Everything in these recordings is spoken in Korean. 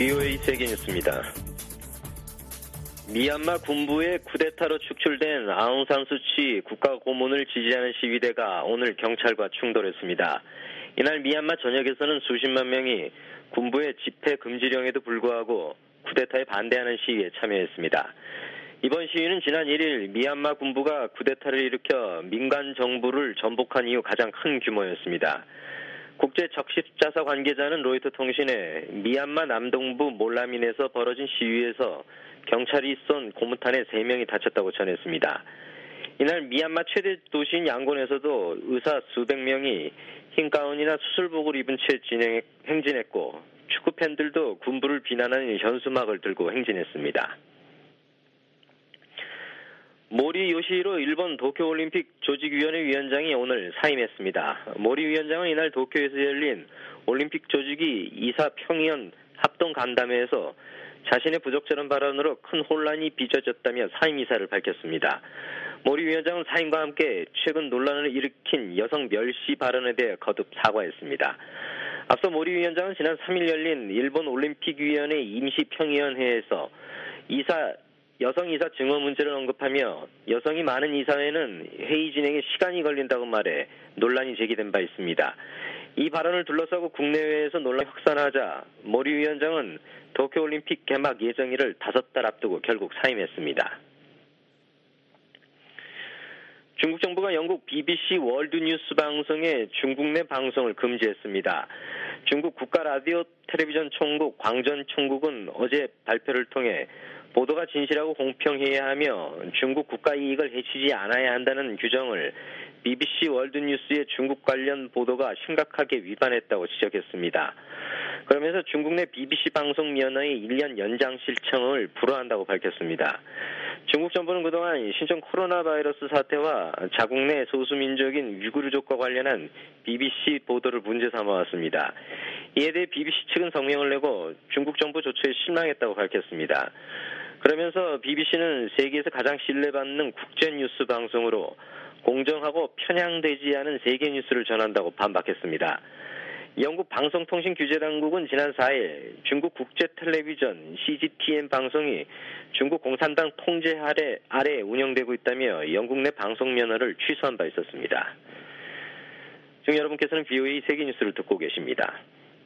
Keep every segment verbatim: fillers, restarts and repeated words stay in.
비오에이 세계뉴스입니다. 미얀마 군부의 쿠데타로 축출된 아웅산 수치 국가고문을 지지하는 시위대가 오늘 경찰과 충돌했습니다. 이날 미얀마 전역에서는 수십만 명이 군부의 집회 금지령에도 불구하고 쿠데타에 반대하는 시위에 참여했습니다. 이번 시위는 지난 일 일 미얀마 군부가 쿠데타를 일으켜 민간 정부를 전복한 이후 가장 큰 규모였습니다. 국제 적십자사 관계자는 로이터 통신에 미얀마 남동부 몰라민에서 벌어진 시위에서 경찰이 쏜 고무탄에 세 명이 다쳤다고 전했습니다. 이날 미얀마 최대 도시인 양곤에서도 의사 수백 명이 흰 가운이나 수술복을 입은 채 진행, 행진했고 축구 팬들도 군부를 비난하는 현수막을 들고 행진했습니다. 모리 요시히로 일본 도쿄올림픽 조직위원회 위원장이 오늘 사임했습니다. 모리 위원장은 이날 도쿄에서 열린 올림픽 조직위 이사 평의원 합동 간담회에서 자신의 부적절한 발언으로 큰 혼란이 빚어졌다며 사임 이사를 밝혔습니다. 모리 위원장은 사임과 함께 최근 논란을 일으킨 여성 멸시 발언에 대해 거듭 사과했습니다. 앞서 모리 위원장은 지난 삼 일 열린 일본 올림픽위원회 임시평의원회에서 이사 여성 이사 증오 문제를 언급하며 여성이 많은 이사회는 회의 진행에 시간이 걸린다고 말해 논란이 제기된 바 있습니다. 이 발언을 둘러싸고 국내외에서 논란이 확산하자 모리 위원장은 도쿄올림픽 개막 예정일을 다섯 달 앞두고 결국 사임했습니다. 중국 정부가 영국 비비씨 월드뉴스 방송의 중국 내 방송을 금지했습니다. 중국 국가라디오 텔레비전 총국 광전 총국은 어제 발표를 통해 보도가 진실하고 공평해야 하며 중국 국가 이익을 해치지 않아야 한다는 규정을 비비씨 월드뉴스의 중국 관련 보도가 심각하게 위반했다고 지적했습니다. 그러면서 중국 내 비비씨 방송 면허의 일 년 연장 신청을 불허한다고 밝혔습니다. 중국 정부는 그동안 신종 코로나 바이러스 사태와 자국 내 소수민족인 위구르족과 관련한 비비씨 보도를 문제 삼아왔습니다. 이에 대해 비비씨 측은 성명을 내고 중국 정부 조처에 실망했다고 밝혔습니다. 그러면서 비비씨는 세계에서 가장 신뢰받는 국제 뉴스 방송으로 공정하고 편향되지 않은 세계 뉴스를 전한다고 반박했습니다. 영국 방송통신규제당국은 지난 사 일 중국 국제 텔레비전 씨지티엔 방송이 중국 공산당 통제 아래, 아래 운영되고 있다며 영국 내 방송 면허를 취소한 바 있었습니다. 지금 여러분께서는 비오에이 세계뉴스를 듣고 계십니다.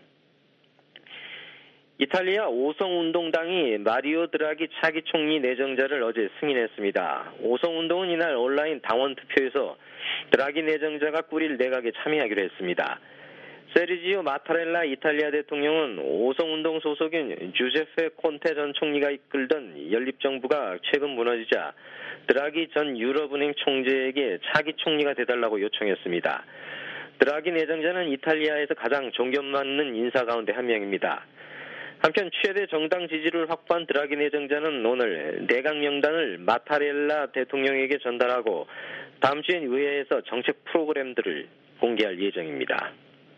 이탈리아 오성운동당이 마리오 드라기 차기 총리 내정자를 어제 승인했습니다. 오성운동은 이날 온라인 당원 투표에서 드라기 내정자가 꾸릴 내각에 참여하기로 했습니다. 세르지오 마타렐라 이탈리아 대통령은 오성운동 소속인 주제페 콘테 전 총리가 이끌던 연립정부가 최근 무너지자 드라기 전 유럽은행 총재에게 차기 총리가 돼달라고 요청했습니다. 드라기 내정자는 이탈리아에서 가장 존경받는 인사 가운데 한 명입니다. 한편 최대 정당 지지를 확보한 드라기 내정자는 오늘 내각 명단을 마타렐라 대통령에게 전달하고 다음 주엔 의회에서 정책 프로그램들을 공개할 예정입니다.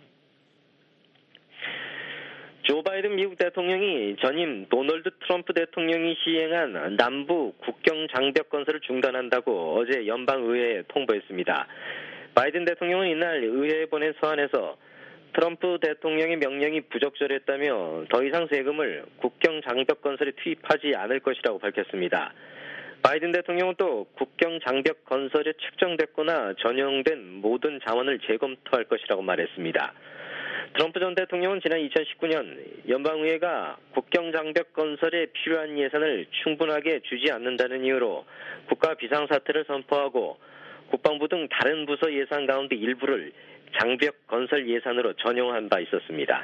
조 바이든 미국 대통령이 전임 도널드 트럼프 대통령이 시행한 남부 국경 장벽 건설을 중단한다고 어제 연방의회에 통보했습니다. 바이든 대통령은 이날 의회에 보낸 서한에서 트럼프 대통령의 명령이 부적절했다며 더 이상 세금을 국경 장벽 건설에 투입하지 않을 것이라고 밝혔습니다. 바이든 대통령은 또 국경 장벽 건설에 측정됐거나 전용된 모든 자원을 재검토할 것이라고 말했습니다. 트럼프 전 대통령은 지난 이천십구 년 연방의회가 국경 장벽 건설에 필요한 예산을 충분하게 주지 않는다는 이유로 국가 비상사태를 선포하고 국방부 등 다른 부서 예산 가운데 일부를 장벽 건설 예산으로 전용한 바 있었습니다.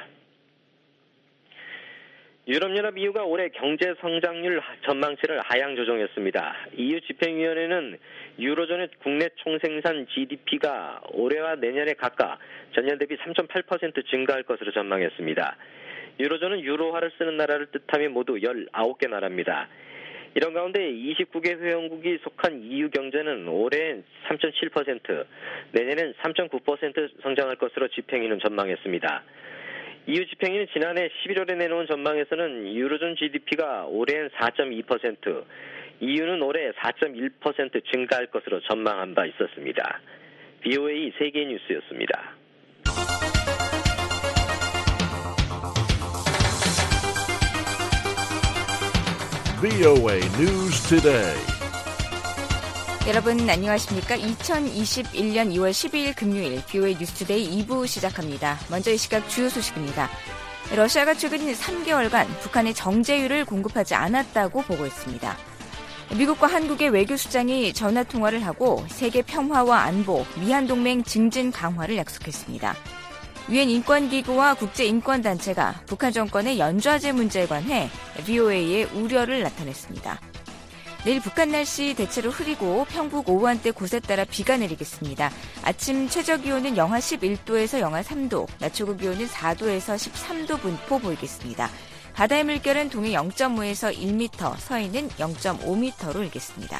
유럽연합 이유가 올해 경제 성장률 전망치를 하향 조정했습니다. 이유 집행위원회는 유로존의 국내 총생산 지디피가 올해와 내년에 각각 전년 대비 삼 점 팔 퍼센트 증가할 것으로 전망했습니다. 유로존은 유로화를 쓰는 나라를 뜻하며 모두 열아홉 개 나라입니다. 이런 가운데 이십구 개 회원국이 속한 이유 경제는 올해 삼 점 칠 퍼센트, 내년엔 삼 점 구 퍼센트 성장할 것으로 집행위는 전망했습니다. 이유 집행위는 지난해 십일월에 내놓은 전망에서는 유로존 지디피가 올해는 사 점 이 퍼센트, 이유는 올해 사 점 일 퍼센트 증가할 것으로 전망한 바 있었습니다. 비오에이 세계뉴스였습니다. 브이오에이 News Today. 여러분 안녕하십니까? 이천이십일년 이월 십이일 금요일 브이오에이 뉴스투데이 이 부 시작합니다. 먼저 이 시각 주요 소식입니다. 러시아가 최근 삼 개월간 북한에 정제유를 공급하지 않았다고 보고했습니다. 미국과 한국의 외교수장이 전화통화를 하고 세계 평화와 안보, 미한동맹 증진 강화를 약속했습니다. 유엔 인권기구와 국제인권단체가 북한 정권의 연좌제 문제에 관해 브이오에이에 우려를 나타냈습니다. 내일 북한 날씨 대체로 흐리고 평북 오후한때 곳에 따라 비가 내리겠습니다. 아침 최저기온은 영하 십일도에서 영하 삼도, 낮 최고 기온은 사도에서 십삼도 분포 보이겠습니다. 바다의 물결은 동해 영점오에서 일 미터, 서해는 영점오 미터로 일겠습니다.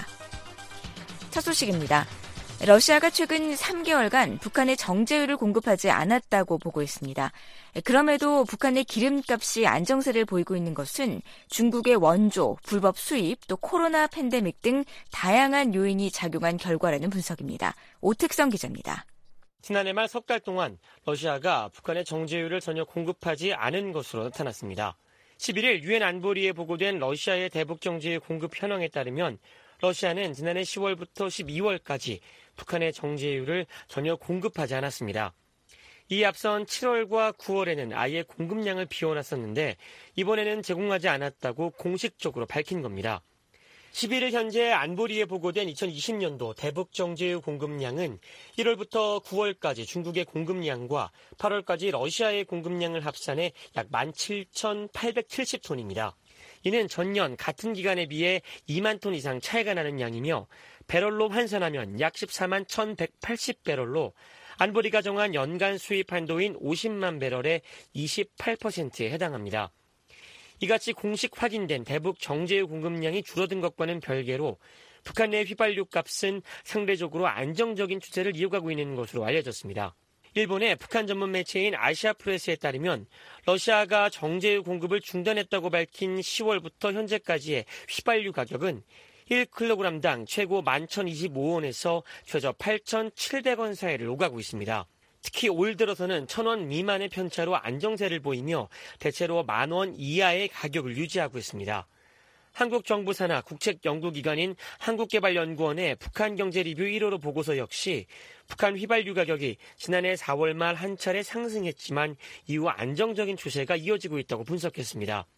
첫 소식입니다. 러시아가 최근 삼 개월간 북한에 정제유를 공급하지 않았다고 보고했습니다. 그럼에도 북한의 기름값이 안정세를 보이고 있는 것은 중국의 원조, 불법 수입, 또 코로나 팬데믹 등 다양한 요인이 작용한 결과라는 분석입니다. 오택성 기자입니다. 지난해 말 석 달 동안 러시아가 북한에 정제유를 전혀 공급하지 않은 것으로 나타났습니다. 십일일 유엔 안보리에 보고된 러시아의 대북 정제유 공급 현황에 따르면 러시아는 지난해 시월부터 십이월까지 북한의 정제유를 전혀 공급하지 않았습니다. 이에 앞선 칠월과 구월에는 아예 공급량을 비워놨었는데 이번에는 제공하지 않았다고 공식적으로 밝힌 겁니다. 십일일 현재 안보리에 보고된 이천이십년도 대북 정제유 공급량은 일월부터 구월까지 중국의 공급량과 팔월까지 러시아의 공급량을 합산해 약 만 칠천팔백칠십 톤입니다. 이는 전년 같은 기간에 비해 이만 톤 이상 차이가 나는 양이며 배럴로 환산하면 약 십사만 천백팔십 배럴로 안보리가 정한 연간 수입 한도인 오십만 배럴의 이십팔 퍼센트에 해당합니다. 이같이 공식 확인된 대북 정제유 공급량이 줄어든 것과는 별개로 북한 내 휘발유 값은 상대적으로 안정적인 추세를 이어가고 있는 것으로 알려졌습니다. 일본의 북한 전문 매체인 아시아프레스에 따르면 러시아가 정제유 공급을 중단했다고 밝힌 시월부터 현재까지의 휘발유 가격은 일 킬로그램당 최고 만 천이십오 원에서 최저 팔천칠백 원 사이를 오가고 있습니다. 특히 올 들어서는 천 원 미만의 편차로 안정세를 보이며 대체로 만 원 이하의 가격을 유지하고 있습니다. 한국 정부 산하 국책연구기관인 한국개발연구원의 북한 경제 리뷰 일호 보고서 역시 북한 휘발유 가격이 지난해 사월 말 한 차례 상승했지만 이후 안정적인 추세가 이어지고 있다고 분석했습니다.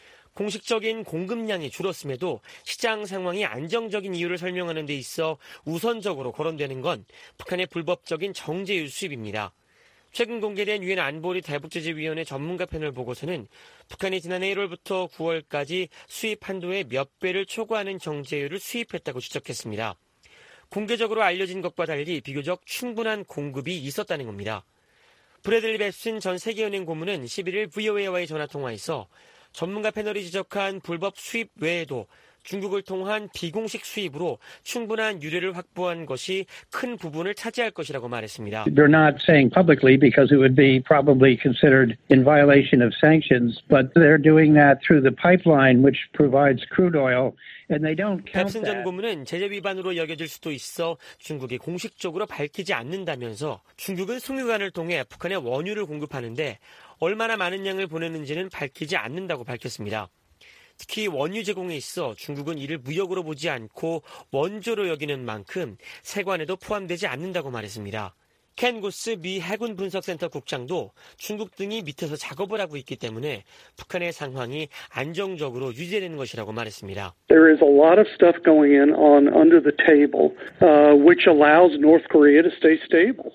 공식적인 공급량이 줄었음에도 시장 상황이 안정적인 이유를 설명하는 데 있어 우선적으로 거론되는 건 북한의 불법적인 정제유 수입입니다. 최근 공개된 유엔 안보리 대북제재위원회 전문가 패널 보고서는 북한이 지난해 일월부터 구월까지 수입 한도의 몇 배를 초과하는 정제유를 수입했다고 지적했습니다. 공개적으로 알려진 것과 달리 비교적 충분한 공급이 있었다는 겁니다. 브래들리 벱슨 전 세계은행 고문은 십일일 브이오에이와의 전화통화에서 전문가 패널이 지적한 불법 수입 외에도 중국을 통한 비공식 수입으로 충분한 유례를 확보한 것이 큰 부분을 차지할 것이라고 말했습니다. They're not saying publicly because it would be probably considered in violation of sanctions, but they're doing that through the pipeline which provides crude oil. And they don't count 벱슨 전 고문은 제재 위반으로 여겨질 수도 있어 중국이 공식적으로 밝히지 않는다면서 중국은 송유관을 통해 북한에 원유를 공급하는데 얼마나 많은 양을 보내는지는 밝히지 않는다고 밝혔습니다. 특히 원유 제공에 있어 중국은 이를 무역으로 보지 않고 원조로 여기는 만큼 세관에도 포함되지 않는다고 말했습니다. 켄 고스 미 해군 분석센터 국장도 중국 등이 밑에서 작업을 하고 있기 때문에 북한의 상황이 안정적으로 유지되는 것이라고 말했습니다. There is a lot of stuff going in on under the table, uh, which allows North Korea to stay stable.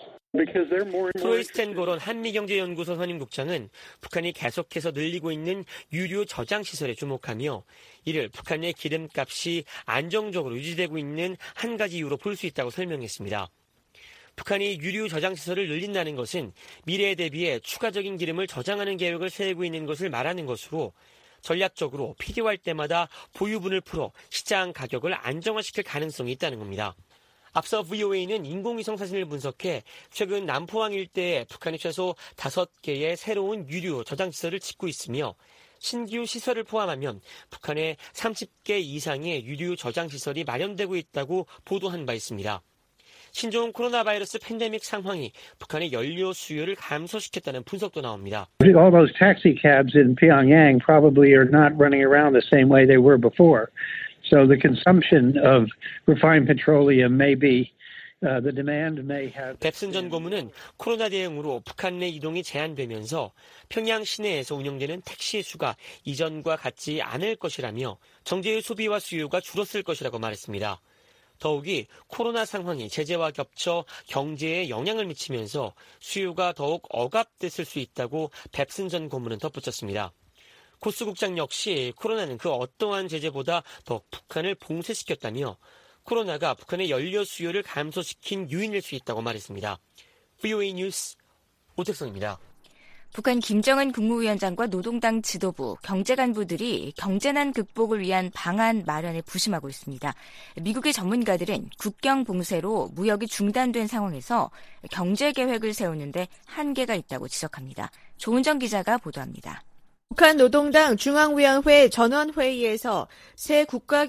트로이 스탠고런 한미경제연구소 선임국장은 북한이 계속해서 늘리고 있는 유류 저장시설에 주목하며 이를 북한 내 기름값이 안정적으로 유지되고 있는 한 가지 이유로 볼 수 있다고 설명했습니다. 북한이 유류 저장시설을 늘린다는 것은 미래에 대비해 추가적인 기름을 저장하는 계획을 세우고 있는 것을 말하는 것으로 전략적으로 필요할 때마다 보유분을 풀어 시장 가격을 안정화시킬 가능성이 있다는 겁니다. 앞서 브이오에이는 인공위성 사진을 분석해 최근 남포항 일대에 북한이 최소 다섯 개의 새로운 유류 저장시설을 짓고 있으며 신규 시설을 포함하면 북한에 서른 개 이상의 유류 저장시설이 마련되고 있다고 보도한 바 있습니다. 신종 코로나 바이러스 팬데믹 상황이 북한의 연료 수요를 감소시켰다는 분석도 나옵니다. All those taxi cabs in Pyongyang probably are not running around the same way they were before. So the consumption of refined petroleum may be Uh, the demand may have. 뱁슨 전 고문은 코로나 대응으로 북한 내 이동이 제한되면서 평양 시내에서 운영되는 택시 수가 이전과 같지 않을 것이라며 정제유 소비와 수요가 줄었을 것이라고 말했습니다. 더욱이 코로나 상황이 제재와 겹쳐 경제에 영향을 미치면서 수요가 더욱 억압됐을 수 있다고 뱁슨 전 고문은 덧붙였습니다. 코스 국장 역시 코로나는 그 어떠한 제재보다 더 북한을 봉쇄시켰다며 코로나가 북한의 연료 수요를 감소시킨 요인일 수 있다고 말했습니다. 브이오에이 뉴스 오택성입니다. 북한 김정은 국무위원장과 노동당 지도부, 경제 간부들이 경제난 극복을 위한 방안 마련에 부심하고 있습니다. 미국의 전문가들은 국경 봉쇄로 무역이 중단된 상황에서 경제 계획을 세우는데 한계가 있다고 지적합니다. 조은정 기자가 보도합니다. 북한 노동당 중앙위원회 전원회의에서 새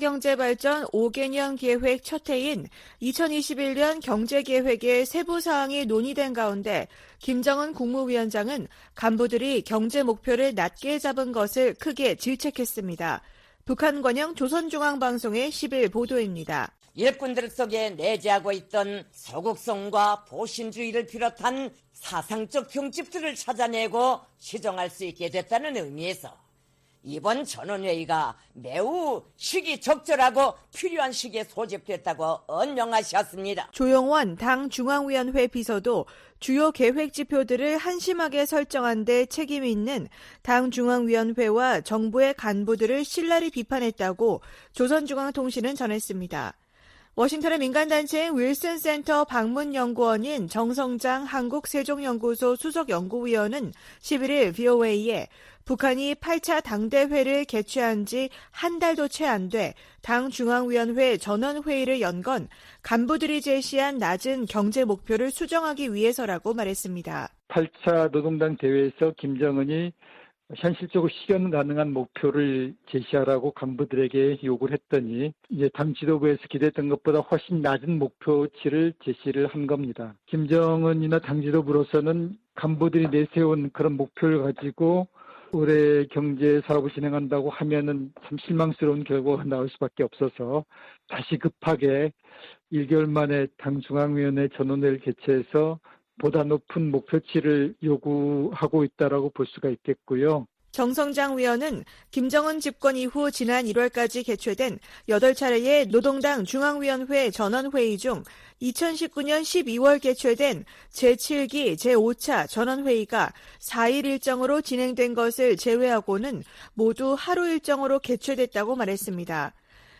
국가경제발전 오 개년 계획 첫 해인 이천이십일 년 경제계획의 세부 사항이 논의된 가운데 김정은 국무위원장은 간부들이 경제 목표를 낮게 잡은 것을 크게 질책했습니다. 북한 관영 조선중앙방송의 십일 보도입니다. 일꾼들 속에 내재하고 있던 서국성과 보신주의를 비롯한 사상적 병집들을 찾아내고 시정할 수 있게 됐다는 의미에서 이번 전원회의가 매우 시기적절하고 필요한 시기에 소집됐다고 언명하셨습니다. 조영원 당 중앙위원회 비서도 주요 계획 지표들을 한심하게 설정한 데 책임이 있는 당 중앙위원회와 정부의 간부들을 신랄히 비판했다고 조선중앙통신은 전했습니다. 워싱턴의 민간단체인 윌슨 센터 방문연구원인 정성장 한국세종연구소 수석연구위원은 십일 일 브이오에이에 북한이 팔 차 당대회를 개최한 지 한 달도 채 안 돼 당 중앙위원회 전원회의를 연 건 간부들이 제시한 낮은 경제 목표를 수정하기 위해서라고 말했습니다. 팔 차 노동당 대회에서 김정은이 현실적으로 실현 가능한 목표를 제시하라고 간부들에게 요구를 했더니 이제 당 지도부에서 기대했던 것보다 훨씬 낮은 목표치를 제시를 한 겁니다. 김정은이나 당 지도부로서는 간부들이 내세운 그런 목표를 가지고 올해 경제 사업을 진행한다고 하면은 참 실망스러운 결과가 나올 수밖에 없어서 다시 급하게 일 개월 만에 당 중앙위원회 전원회를 개최해서 보다 높은 목표치를 요구하고 있다라고 볼 수가 있겠고요. 정성장 위원은 김정은 집권 이후 지난 일월까지 개최된 여덟 차례의 노동당 중앙위원회 전원회의 중 이천십구 년 십이월 개최된 제칠 기 제오 차 전원회의가 사 일 일정으로 진행된 것을 제외하고는 모두 하루 일정으로 개최됐다고 말했습니다.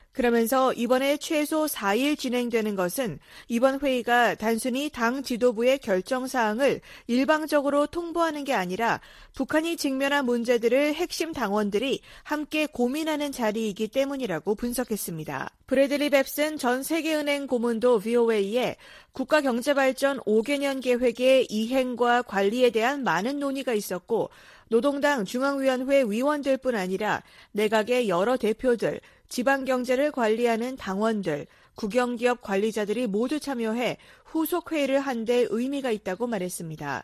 그러면서 이번에 최소 사 일 진행되는 것은 이번 회의가 단순히 당 지도부의 결정사항을 일방적으로 통보하는 게 아니라 북한이 직면한 문제들을 핵심 당원들이 함께 고민하는 자리이기 때문이라고 분석했습니다. 브래들리 뱁슨 전 세계은행 고문도 브이오에이에 국가경제발전 오 개년 계획의 이행과 관리에 대한 많은 논의가 있었고 노동당 중앙위원회 위원들뿐 아니라 내각의 여러 대표들, 지방경제를 관리하는 당원들, 국영기업 관리자들이 모두 참여해 후속회의를 한 데 의미가 있다고 말했습니다.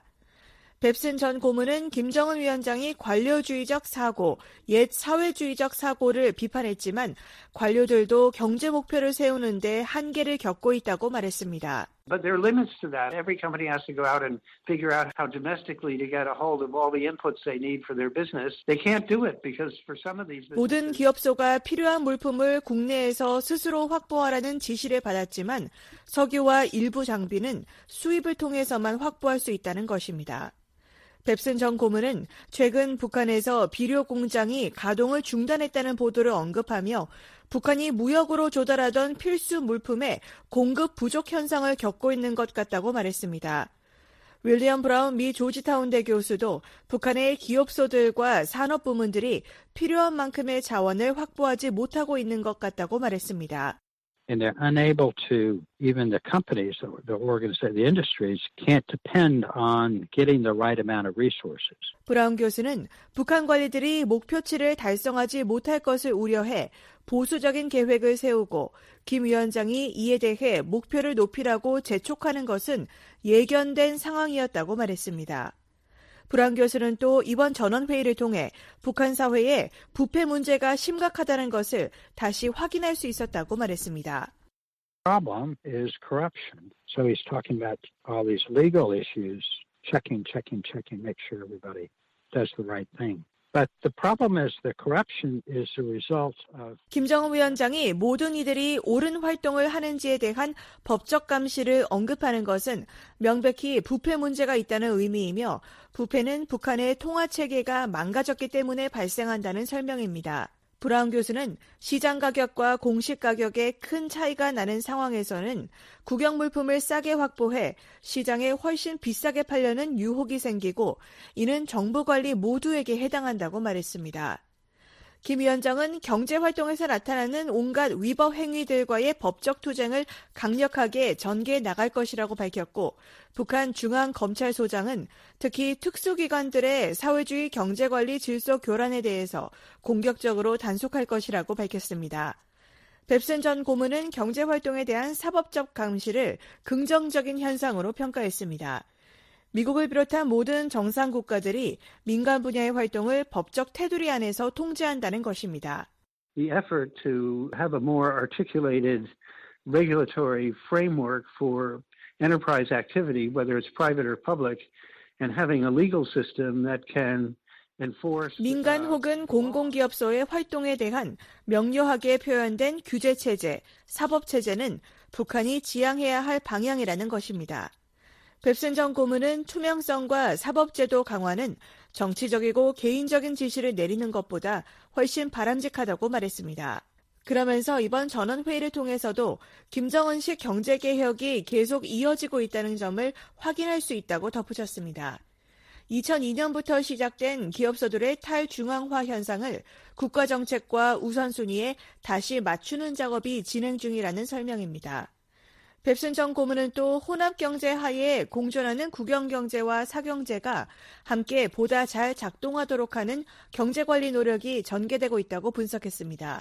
뱁슨 전 고문은 김정은 위원장이 관료주의적 사고, 옛 사회주의적 사고를 비판했지만 관료들도 경제 목표를 세우는데 한계를 겪고 있다고 말했습니다. But there are limits to that. Every company has to go out and figure out how domestically to get a hold of all the inputs they need for their business. They can't do it because for some of these businesses... 모든 기업소가 필요한 물품을 국내에서 스스로 확보하라는 지시를 받았지만 석유와 일부 장비는 수입을 통해서만 확보할 수 있다는 것입니다. 뱁슨 전 고문은 최근 북한에서 비료 공장이 가동을 중단했다는 보도를 언급하며 북한이 무역으로 조달하던 필수 물품의 공급 부족 현상을 겪고 있는 것 같다고 말했습니다. 윌리엄 브라운 미 조지타운대 교수도 북한의 기업소들과 산업부문들이 필요한 만큼의 자원을 확보하지 못하고 있는 것 같다고 말했습니다. and they're unable to, even the companies, the organizations, the industries can't depend on getting the right amount of resources. 브라운 교수는 북한 관리들이 목표치를 달성하지 못할 것을 우려해 보수적인 계획을 세우고 김 위원장이 이에 대해 목표를 높이라고 재촉하는 것은 예견된 상황이었다고 말했습니다. 브라운 교수는 또 이번 전원회의를 통해 북한 사회에 부패 문제가 심각하다는 것을 다시 확인할 수 있었다고 말했습니다. Problem is corruption. So he's talking about all these legal issues, checking, checking, checking, make sure everybody does the right thing. But the problem is the corruption is the result of 김정은 위원장이 모든 이들이 옳은 활동을 하는지에 대한 법적 감시를 언급하는 것은 명백히 부패 문제가 있다는 의미이며 부패는 북한의 통화 체계가 망가졌기 때문에 발생한다는 설명입니다. 브라운 교수는 시장 가격과 공식 가격에 큰 차이가 나는 상황에서는 국영 물품을 싸게 확보해 시장에 훨씬 비싸게 팔려는 유혹이 생기고 이는 정부 관리 모두에게 해당한다고 말했습니다. 김 위원장은 경제활동에서 나타나는 온갖 위법 행위들과의 법적 투쟁을 강력하게 전개해 나갈 것이라고 밝혔고 북한 중앙검찰소장은 특히 특수기관들의 사회주의 경제관리 질서 교란에 대해서 공격적으로 단속할 것이라고 밝혔습니다. 뱁슨 전 고문은 경제활동에 대한 사법적 감시를 긍정적인 현상으로 평가했습니다. 미국을 비롯한 모든 정상 국가들이 민간 분야의 활동을 법적 테두리 안에서 통제한다는 것입니다. The effort to have a more articulated regulatory framework for enterprise activity, whether it's private or public, and having a legal system that can enforce 민간 혹은 공공기업소의 활동에 대한 명료하게 표현된 규제체제, 사법체제는 북한이 지향해야 할 방향이라는 것입니다. 뱁슨 전 고문은 투명성과 사법제도 강화는 정치적이고 개인적인 지시를 내리는 것보다 훨씬 바람직하다고 말했습니다. 그러면서 이번 전원회의를 통해서도 김정은식 경제개혁이 계속 이어지고 있다는 점을 확인할 수 있다고 덧붙였습니다. 이천이 년부터 시작된 기업소들의 탈중앙화 현상을 국가정책과 우선순위에 다시 맞추는 작업이 진행 중이라는 설명입니다. 뱁슨 전 고문은 또 혼합경제 하에 공존하는 국영경제와 사경제가 함께 보다 잘 작동하도록 하는 경제관리 노력이 전개되고 있다고 분석했습니다.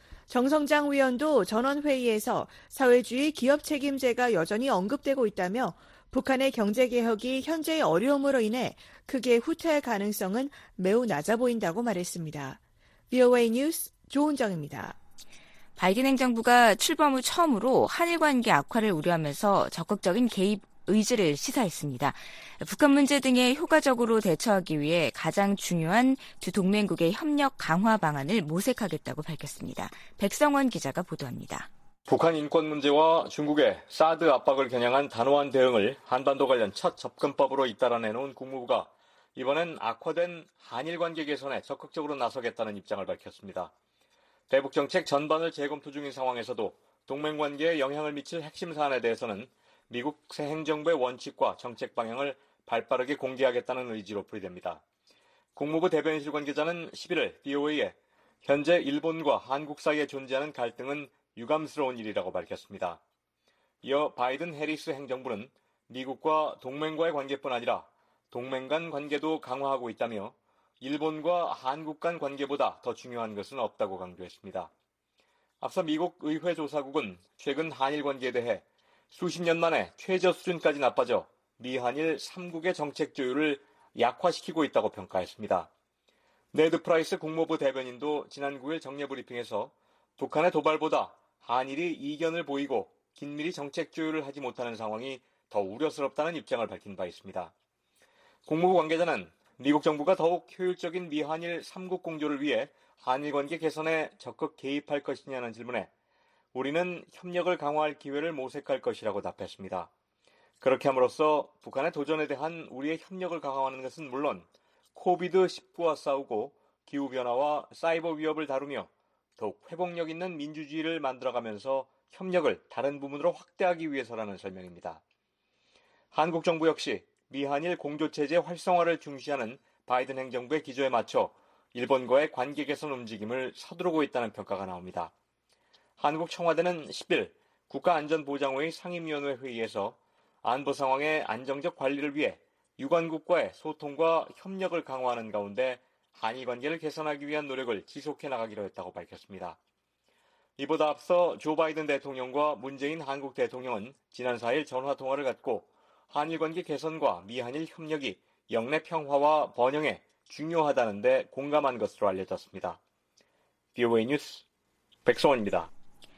정성장 위원도 전원회의에서 사회주의 기업 책임제가 여전히 언급되고 있다며 북한의 경제개혁이 현재의 어려움으로 인해 크게 후퇴할 가능성은 매우 낮아 보인다고 말했습니다. 브이오에이 뉴스 조은정입니다. 바이든 행정부가 출범 후 처음으로 한일 관계 악화를 우려하면서 적극적인 개입 의지를 시사했습니다. 북한 문제 등에 효과적으로 대처하기 위해 가장 중요한 두 동맹국의 협력 강화 방안을 모색하겠다고 밝혔습니다. 백성원 기자가 보도합니다. 북한 인권 문제와 중국의 사드 압박을 겨냥한 단호한 대응을 한반도 관련 첫 접근법으로 잇따라 내놓은 국무부가 이번엔 악화된 한일 관계 개선에 적극적으로 나서겠다는 입장을 밝혔습니다. 대북 정책 전반을 재검토 중인 상황에서도 동맹 관계에 영향을 미칠 핵심 사안에 대해서는 미국 새 행정부의 원칙과 정책 방향을 발빠르게 공개하겠다는 의지로 풀이됩니다. 국무부 대변인실 관계자는 십일일 브이오에이에 현재 일본과 한국 사이에 존재하는 갈등은 유감스러운 일이라고 밝혔습니다. 이어 바이든 해리스 행정부는 미국과 동맹과의 관계뿐 아니라 동맹 간 관계도 강화하고 있다며 일본과 한국 간 관계보다 더 중요한 것은 없다고 강조했습니다. 앞서 미국 의회 조사국은 최근 한일 관계에 대해 수십 년 만에 최저 수준까지 나빠져 미한일 삼국의 정책 조율을 약화시키고 있다고 평가했습니다. 네드 프라이스 국무부 대변인도 지난 구일 정례 브리핑에서 북한의 도발보다 한일이 이견을 보이고 긴밀히 정책 조율을 하지 못하는 상황이 더 우려스럽다는 입장을 밝힌 바 있습니다. 국무부 관계자는 미국 정부가 더욱 효율적인 미한일 삼국 공조를 위해 한일 관계 개선에 적극 개입할 것이냐는 질문에 우리는 협력을 강화할 기회를 모색할 것이라고 답했습니다. 그렇게 함으로써 북한의 도전에 대한 우리의 협력을 강화하는 것은 물론 코비드 십구와 싸우고 기후변화와 사이버 위협을 다루며 더욱 회복력 있는 민주주의를 만들어가면서 협력을 다른 부분으로 확대하기 위해서라는 설명입니다. 한국 정부 역시 미한일 공조체제 활성화를 중시하는 바이든 행정부의 기조에 맞춰 일본과의 관계 개선 움직임을 서두르고 있다는 평가가 나옵니다. 한국 청와대는 십 일 국가안전보장회의 상임위원회 회의에서 안보 상황의 안정적 관리를 위해 유관국과의 소통과 협력을 강화하는 가운데 한일 관계를 개선하기 위한 노력을 지속해 나가기로 했다고 밝혔습니다. 이보다 앞서 조 바이든 대통령과 문재인 한국 대통령은 지난 사 일 전화통화를 갖고 한일 관계 개선과 미한일 협력이 영내 평화와 번영에 중요하다는 데 공감한 것으로 알려졌습니다. 브이오에이 뉴스 백성원입니다.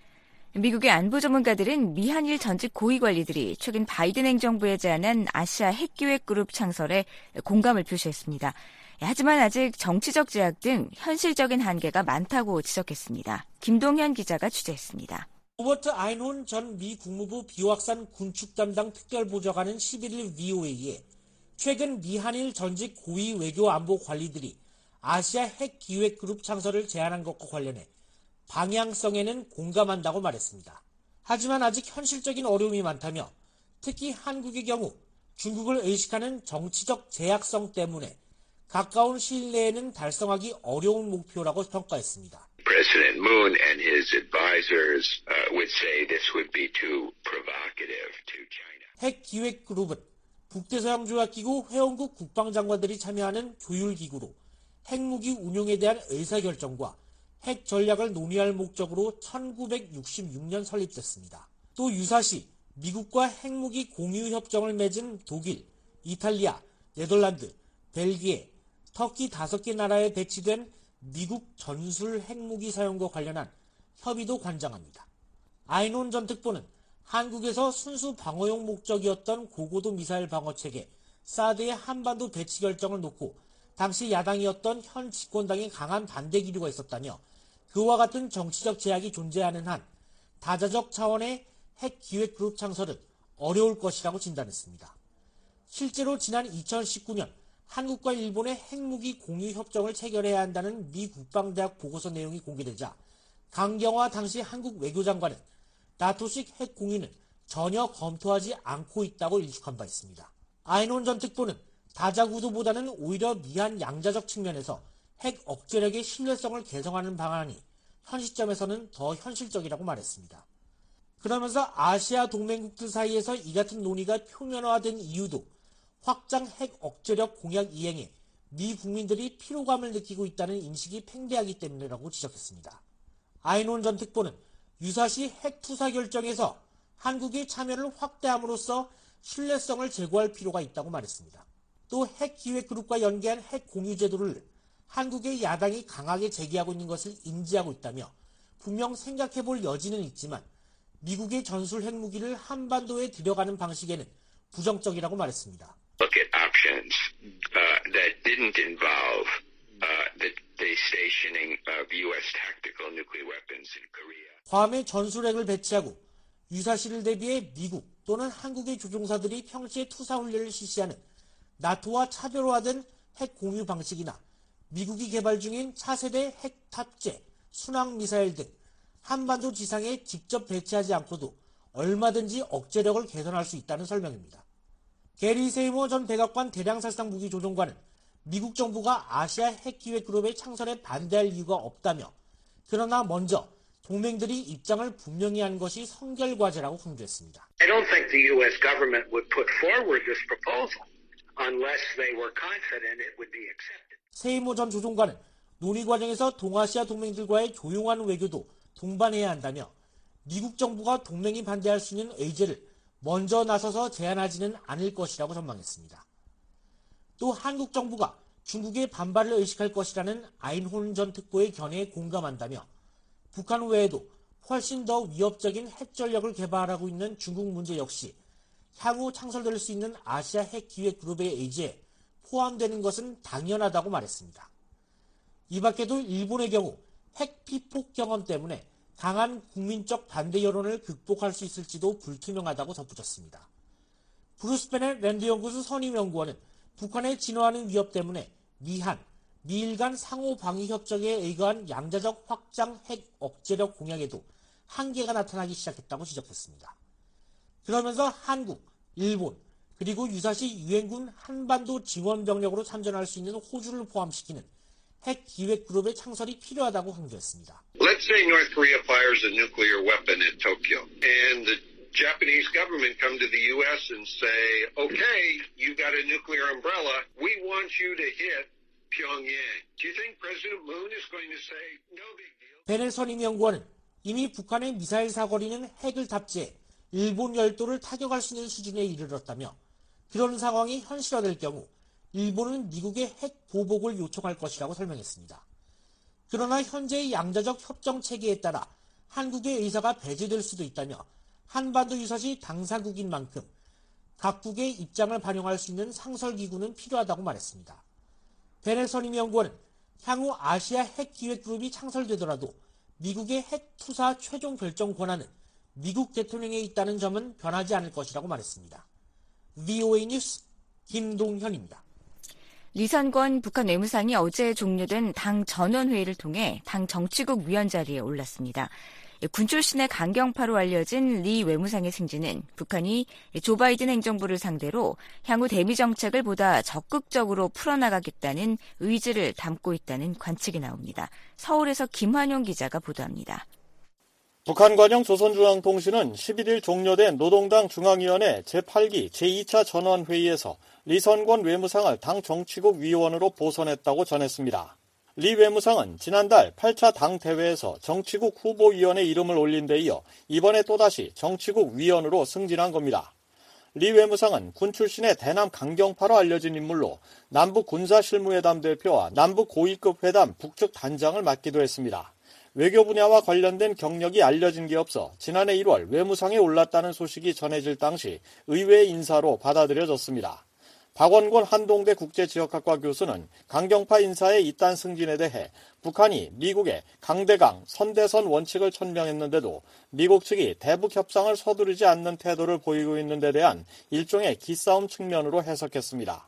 미국의 안보 전문가들은 미한일 전직 고위 관리들이 최근 바이든 행정부에 제안한 아시아 핵기획 그룹 창설에 공감을 표시했습니다. 하지만 아직 정치적 제약 등 현실적인 한계가 많다고 지적했습니다. 김동현 기자가 취재했습니다. 로버트 아인혼 전 미 국무부 비확산 군축 담당 특별보좌관은 십일 일 브이오에이에 최근 미한일 전직 고위 외교 안보 관리들이 아시아 핵기획 그룹 창설을 제안한 것과 관련해 방향성에는 공감한다고 말했습니다. 하지만 아직 현실적인 어려움이 많다며 특히 한국의 경우 중국을 의식하는 정치적 제약성 때문에 가까운 시일 내에는 달성하기 어려운 목표라고 평가했습니다. President Moon and his advisors uh, would say this would be too provocative to China. 핵기획그룹은 북대서양조약기구 회원국 국방장관들이 참여하는 조율기구로 핵무기 운용에 대한 의사결정과 핵 전략을 논의할 목적으로 천구백육십육 년 설립됐습니다. 또 유사시 미국과 핵무기 공유 협정을 맺은 독일, 이탈리아, 네덜란드, 벨기에, 터키 다섯 개 나라에 배치된 미국 전술 핵무기 사용과 관련한 협의도 관장합니다. 아인혼 전 특보는 한국에서 순수 방어용 목적이었던 고고도 미사일 방어체계 사드의 한반도 배치 결정을 놓고 당시 야당이었던 현 집권당의 강한 반대 기류가 있었다며 그와 같은 정치적 제약이 존재하는 한 다자적 차원의 핵기획그룹 창설은 어려울 것이라고 진단했습니다. 실제로 지난 이천십구 년 한국과 일본의 핵무기 공유 협정을 체결해야 한다는 미 국방대학 보고서 내용이 공개되자 강경화 당시 한국 외교장관은 나토식 핵 공유는 전혀 검토하지 않고 있다고 일축한 바 있습니다. 아인혼 전 특보는 다자구도보다는 오히려 미한 양자적 측면에서 핵 억제력의 신뢰성을 개성하는 방안이 현 시점에서는 더 현실적이라고 말했습니다. 그러면서 아시아 동맹국들 사이에서 이 같은 논의가 표면화된 이유도 확장 핵 억제력 공약 이행에 미 국민들이 피로감을 느끼고 있다는 인식이 팽배하기 때문이라고 지적했습니다. 아인혼 전 특보는 유사시 핵 투사 결정에서 한국의 참여를 확대함으로써 신뢰성을 제고할 필요가 있다고 말했습니다. 또 핵기획그룹과 연계한 핵 공유 제도를 한국의 야당이 강하게 제기하고 있는 것을 인지하고 있다며 분명 생각해볼 여지는 있지만 미국의 전술 핵무기를 한반도에 들여가는 방식에는 부정적이라고 말했습니다. Look at options uh, that didn't involve uh, the, the stationing of U S tactical nuclear weapons in Korea. 괌에 전술핵을 배치하고 유사시를 대비해 미국 또는 한국의 조종사들이 평시에 투사 훈련을 실시하는 나토와 차별화된 핵 공유 방식이나 미국이 개발 중인 차세대 핵 탑재, 순항 미사일 등 한반도 지상에 직접 배치하지 않고도 얼마든지 억제력을 개선할 수 있다는 설명입니다. 게리 세이머 전 백악관 대량살상 무기 조종관은 미국 정부가 아시아 핵기획그룹의 창설에 반대할 이유가 없다며 그러나 먼저 동맹들이 입장을 분명히 한 것이 선결과제라고 강조했습니다. I don't think the U S government would put forward this proposal unless they were confident it would be accepted. 세이모 전 조종관은 논의 과정에서 동아시아 동맹들과의 조용한 외교도 동반해야 한다며 미국 정부가 동맹이 반대할 수 있는 의제를 먼저 나서서 제안하지는 않을 것이라고 전망했습니다. 또 한국 정부가 중국의 반발을 의식할 것이라는 아인혼 전 특보의 견해에 공감한다며 북한 외에도 훨씬 더 위협적인 핵전력을 개발하고 있는 중국 문제 역시 향후 창설될 수 있는 아시아 핵기획그룹의 의제에 포함되는 것은 당연하다고 말했습니다. 이 밖에도 일본의 경우 핵 피폭 경험 때문에 강한 국민적 반대 여론을 극복할 수 있을지도 불투명하다고 덧붙였습니다. 브루스 베넷 랜드 연구소 선임 연구원은 북한의 진화하는 위협 때문에 미한, 미일 간 상호 방위 협정에 의거한 양자적 확장 핵 억제력 공약에도 한계가 나타나기 시작했다고 지적했습니다. 그러면서 한국, 일본, 그리고 유사시 유엔군 한반도 지원 병력으로 참전할 수 있는 호주를 포함시키는 핵 기획 그룹의 창설이 필요하다고 강조했습니다. Let's say North Korea fires a nuclear weapon at Tokyo, and the Japanese government come to the U S and say, okay, you got a nuclear umbrella, we want you to hit Pyongyang. Do you think President Moon is going to say, no big deal? 베넬 선임 연구원은 이미 북한의 미사일 사거리는 핵을 탑재해 일본 열도를 타격할 수 있는 수준에 이르렀다며 그런 상황이 현실화될 경우 일본은 미국의 핵 보복을 요청할 것이라고 설명했습니다. 그러나 현재의 양자적 협정 체계에 따라 한국의 의사가 배제될 수도 있다며 한반도 유사시 당사국인 만큼 각국의 입장을 반영할 수 있는 상설기구는 필요하다고 말했습니다. 베넬 선임 연구원은 향후 아시아 핵기획그룹이 창설되더라도 미국의 핵 투사 최종 결정 권한은 미국 대통령에 있다는 점은 변하지 않을 것이라고 말했습니다. 브이오에이 뉴스 김동현입니다. 리선권 북한 외무상이 어제 종료된 당 전원회의를 통해 당 정치국 위원 자리에 올랐습니다. 군 출신의 강경파로 알려진 리 외무상의 승진은 북한이 조 바이든 행정부를 상대로 향후 대미 정책을 보다 적극적으로 풀어나가겠다는 의지를 담고 있다는 관측이 나옵니다. 서울에서 김환용 기자가 보도합니다. 북한 관영 조선중앙통신은 십일일 종료된 노동당 중앙위원회 제팔 기 제이 차 전원회의에서 리선권 외무상을 당 정치국 위원으로 보선했다고 전했습니다. 리 외무상은 지난달 팔 차 당 대회에서 정치국 후보위원의 이름을 올린 데 이어 이번에 또다시 정치국 위원으로 승진한 겁니다. 리 외무상은 군 출신의 대남 강경파로 알려진 인물로 남북 군사실무회담 대표와 남북 고위급 회담 북측 단장을 맡기도 했습니다. 외교 분야와 관련된 경력이 알려진 게 없어 지난해 일월 외무상에 올랐다는 소식이 전해질 당시 의외의 인사로 받아들여졌습니다. 박원권 한동대 국제지역학과 교수는 강경파 인사의 이딴 승진에 대해 북한이 미국의 강대강, 선대선 원칙을 천명했는데도 미국 측이 대북 협상을 서두르지 않는 태도를 보이고 있는 데 대한 일종의 기싸움 측면으로 해석했습니다.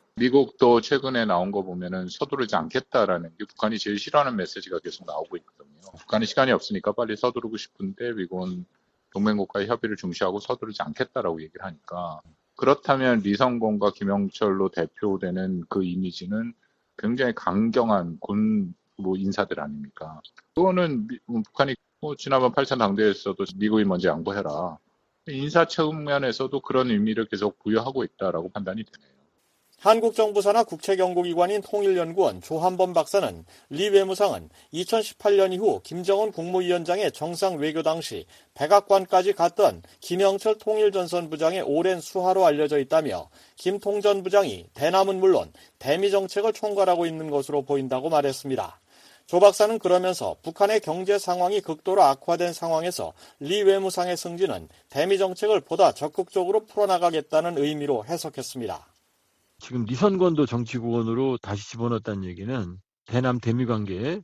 미국도 최근에 나온 거 보면은 서두르지 않겠다라는 게 북한이 제일 싫어하는 메시지가 계속 나오고 있거든요. 북한이 시간이 없으니까 빨리 서두르고 싶은데 미국은 동맹국가의 협의를 중시하고 서두르지 않겠다라고 얘기를 하니까 그렇다면 리선권과 김영철로 대표되는 그 이미지는 굉장히 강경한 군 뭐 인사들 아닙니까? 그거는 미, 북한이 뭐 지난번 팔 차 당대회에서도 미국이 먼저 양보해라. 인사 측면에서도 그런 의미를 계속 부여하고 있다라고 판단이 되네요. 한국 정부 산하 국책연구기관인 통일연구원 조한범 박사는 리 외무상은 이천십팔 년 이후 김정은 국무위원장의 정상 외교 당시 백악관까지 갔던 김영철 통일전선부장의 오랜 수하로 알려져 있다며 김 통전부장이 대남은 물론 대미 정책을 총괄하고 있는 것으로 보인다고 말했습니다. 조 박사는 그러면서 북한의 경제 상황이 극도로 악화된 상황에서 리 외무상의 승진은 대미 정책을 보다 적극적으로 풀어나가겠다는 의미로 해석했습니다. 지금 리선권도 정치국원으로 다시 집어넣었다는 얘기는 대남 대미 관계를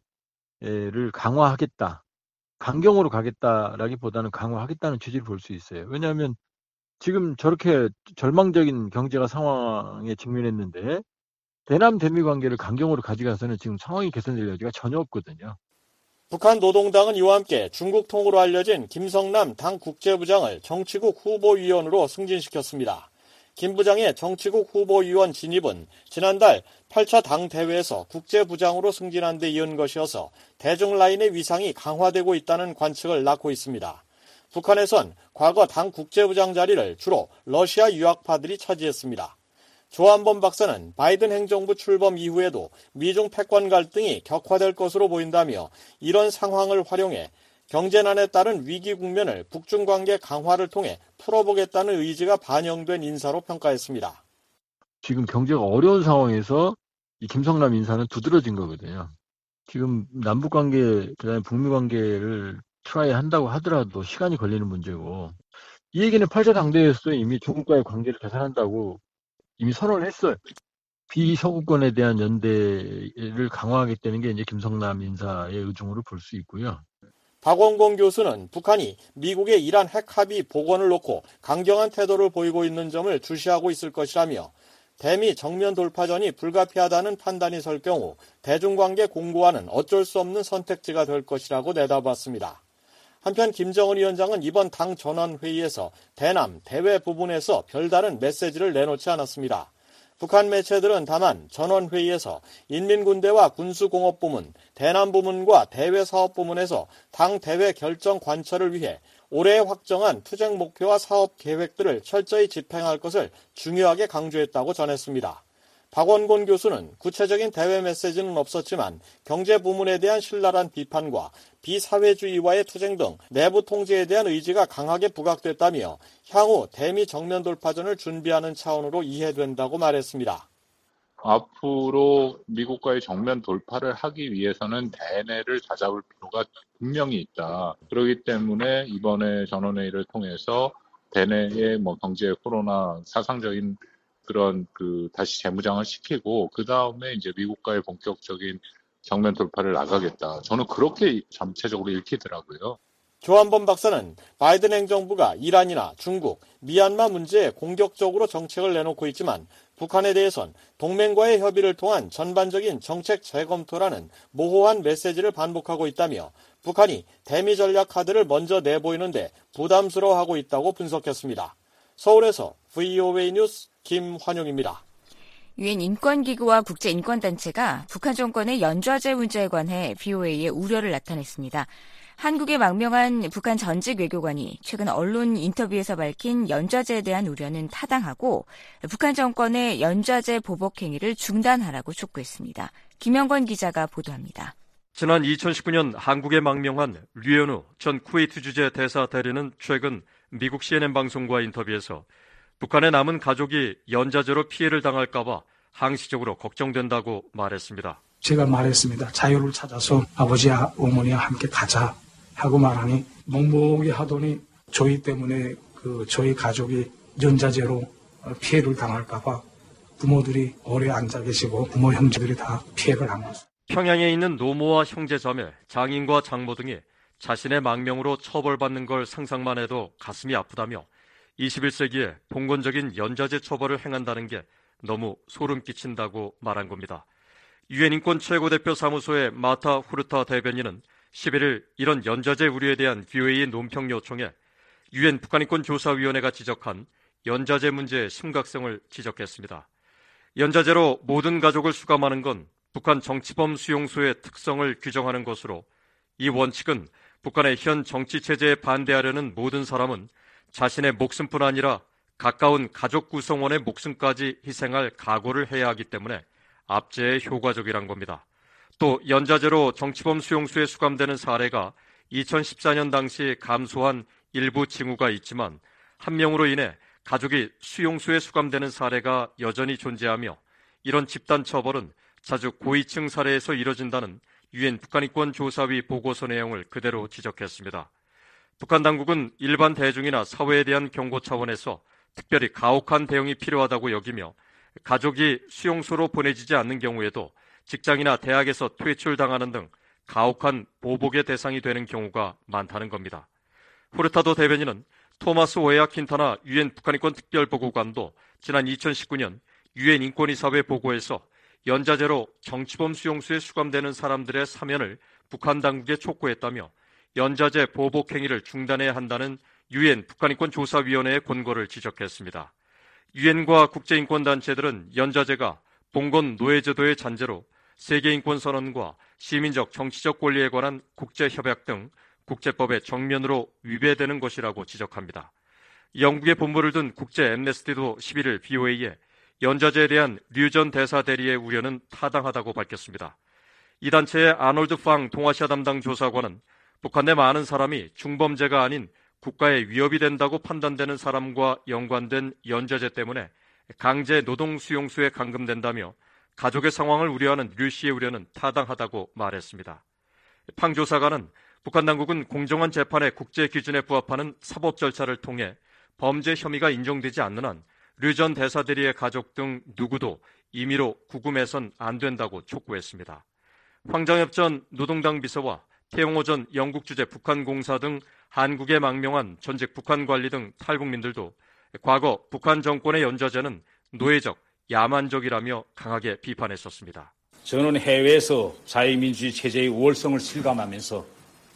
강화하겠다, 강경으로 가겠다라기보다는 강화하겠다는 취지를 볼 수 있어요. 왜냐하면 지금 저렇게 절망적인 경제가 상황에 직면했는데 대남 대미 관계를 강경으로 가져가서는 지금 상황이 개선될 여지가 전혀 없거든요. 북한 노동당은 이와 함께 중국 통으로 알려진 김성남 당 국제부장을 정치국 후보위원으로 승진시켰습니다. 김 부장의 정치국 후보위원 진입은 지난달 팔 차 당 대회에서 국제부장으로 승진한 데 이은 것이어서 대중 라인의 위상이 강화되고 있다는 관측을 낳고 있습니다. 북한에선 과거 당 국제부장 자리를 주로 러시아 유학파들이 차지했습니다. 조한범 박사는 바이든 행정부 출범 이후에도 미중 패권 갈등이 격화될 것으로 보인다며 이런 상황을 활용해 경제난에 따른 위기 국면을 북중 관계 강화를 통해 풀어보겠다는 의지가 반영된 인사로 평가했습니다. 지금 경제가 어려운 상황에서 이 김성남 인사는 두드러진 거거든요. 지금 남북 관계, 그다음에 북미 관계를 트라이 한다고 하더라도 시간이 걸리는 문제고, 이 얘기는 팔 차 당대회에서도 이미 중국과의 관계를 개선한다고 이미 선언을 했어요. 비서구권에 대한 연대를 강화하겠다는 게 이제 김성남 인사의 의중으로 볼 수 있고요. 박원공 교수는 북한이 미국의 이란 핵 합의 복원을 놓고 강경한 태도를 보이고 있는 점을 주시하고 있을 것이라며 대미 정면 돌파전이 불가피하다는 판단이 설 경우 대중관계 공고화는 어쩔 수 없는 선택지가 될 것이라고 내다봤습니다. 한편 김정은 위원장은 이번 당 전원회의에서 대남, 대외 부분에서 별다른 메시지를 내놓지 않았습니다. 북한 매체들은 다만 전원회의에서 인민군대와 군수공업부문, 대남부문과 대외사업부문에서 당 대외 결정 관철을 위해 올해 확정한 투쟁 목표와 사업 계획들을 철저히 집행할 것을 중요하게 강조했다고 전했습니다. 박원곤 교수는 구체적인 대외 메시지는 없었지만 경제 부문에 대한 신랄한 비판과 비사회주의와의 투쟁 등 내부 통제에 대한 의지가 강하게 부각됐다며 향후 대미 정면 돌파전을 준비하는 차원으로 이해된다고 말했습니다. 앞으로 미국과의 정면 돌파를 하기 위해서는 대내를 다잡을 필요가 분명히 있다. 그렇기 때문에 이번에 전원회의를 통해서 대내의 뭐 경제 코로나 사상적인 그런 그 다시 재무장을 시키고 그 다음에 이제 미국과의 본격적인 정면 돌파를 나가겠다. 저는 그렇게 전체적으로 읽히더라고요. 조한범 박사는 바이든 행정부가 이란이나 중국, 미얀마 문제에 공격적으로 정책을 내놓고 있지만 북한에 대해선 동맹과의 협의를 통한 전반적인 정책 재검토라는 모호한 메시지를 반복하고 있다며 북한이 대미 전략 카드를 먼저 내보이는데 부담스러워하고 있다고 분석했습니다. 서울에서 브이오에이 뉴스 김환용입니다. 유엔 인권기구와 국제인권단체가 북한 정권의 연좌제 문제에 관해 브이오에이에 우려를 나타냈습니다. 한국의 망명한 북한 전직 외교관이 최근 언론 인터뷰에서 밝힌 연좌제에 대한 우려는 타당하고 북한 정권의 연좌제 보복 행위를 중단하라고 촉구했습니다. 김영권 기자가 보도합니다. 지난 이천십구 년 한국에 망명한 류현우 전 쿠웨이트 주재 대사 대리는 최근 미국 씨엔엔 방송과 인터뷰에서 북한의 남은 가족이 연좌제로 피해를 당할까 봐 항시적으로 걱정된다고 말했습니다. 제가 말했습니다. 자유를 찾아서 아버지와 어머니와 함께 가자 하고 말하니 멍멍이 하더니 저희 때문에 그 저희 가족이 연좌제로 피해를 당할까 봐 부모들이 오래 앉아 계시고 부모 형제들이 다 피해를 당했어요. 평양에 있는 노모와 형제자매, 장인과 장모 등이 자신의 망명으로 처벌받는 걸 상상만 해도 가슴이 아프다며 이십일 세기에 봉건적인 연좌제 처벌을 행한다는 게 너무 소름 끼친다고 말한 겁니다. 유엔 인권 최고대표 사무소의 마타 후르타 대변인은 십일 일 이런 연좌제 우려에 대한 브이오에이 논평 요청에 유엔 북한인권조사위원회가 지적한 연좌제 문제의 심각성을 지적했습니다. 연좌제로 모든 가족을 수감하는 건 북한 정치범 수용소의 특성을 규정하는 것으로 이 원칙은 북한의 현 정치체제에 반대하려는 모든 사람은 자신의 목숨뿐 아니라 가까운 가족 구성원의 목숨까지 희생할 각오를 해야 하기 때문에 압제에 효과적이란 겁니다. 또 연좌제로 정치범 수용소에 수감되는 사례가 이천십사 년 당시 감소한 일부 징후가 있지만 한 명으로 인해 가족이 수용소에 수감되는 사례가 여전히 존재하며 이런 집단 처벌은 자주 고위층 사례에서 이뤄진다는 유엔 북한인권조사위 보고서 내용을 그대로 지적했습니다. 북한 당국은 일반 대중이나 사회에 대한 경고 차원에서 특별히 가혹한 대응이 필요하다고 여기며 가족이 수용소로 보내지지 않는 경우에도 직장이나 대학에서 퇴출당하는 등 가혹한 보복의 대상이 되는 경우가 많다는 겁니다. 후르타도 대변인은 토마스 오에아 킨타나 유엔 북한인권 특별보고관도 지난 이천십구 년 유엔 인권이사회 보고에서 연좌제로 정치범 수용소에 수감되는 사람들의 사면을 북한 당국에 촉구했다며 연좌제 보복 행위를 중단해야 한다는 유엔 북한인권조사위원회의 권고를 지적했습니다. 유엔과 국제인권단체들은 연좌제가 봉건 노예제도의 잔재로 세계인권선언과 시민적 정치적 권리에 관한 국제협약 등 국제법의 정면으로 위배되는 것이라고 지적합니다. 영국의 본부를 둔 국제 엠네스티도 십일 일 브이오에이에 연좌제에 대한 류 전 대사 대리의 우려는 타당하다고 밝혔습니다. 이 단체의 아놀드 팡 동아시아 담당 조사관은 북한 내 많은 사람이 중범죄가 아닌 국가에 위협이 된다고 판단되는 사람과 연관된 연좌제 때문에 강제 노동 수용소에 감금된다며 가족의 상황을 우려하는 류 씨의 우려는 타당하다고 말했습니다. 팡 조사관은 북한 당국은 공정한 재판의 국제 기준에 부합하는 사법 절차를 통해 범죄 혐의가 인정되지 않는 한 류 전 대사 대리의 가족 등 누구도 임의로 구금해선 안 된다고 촉구했습니다. 황장엽 전 노동당 비서와 태용호 전 영국 주재 북한 공사 등 한국에 망명한 전직 북한 관리 등 탈북민들도 과거 북한 정권의 연좌제는 노예적, 야만적이라며 강하게 비판했었습니다. 저는 해외에서 자유민주주의 체제의 우월성을 실감하면서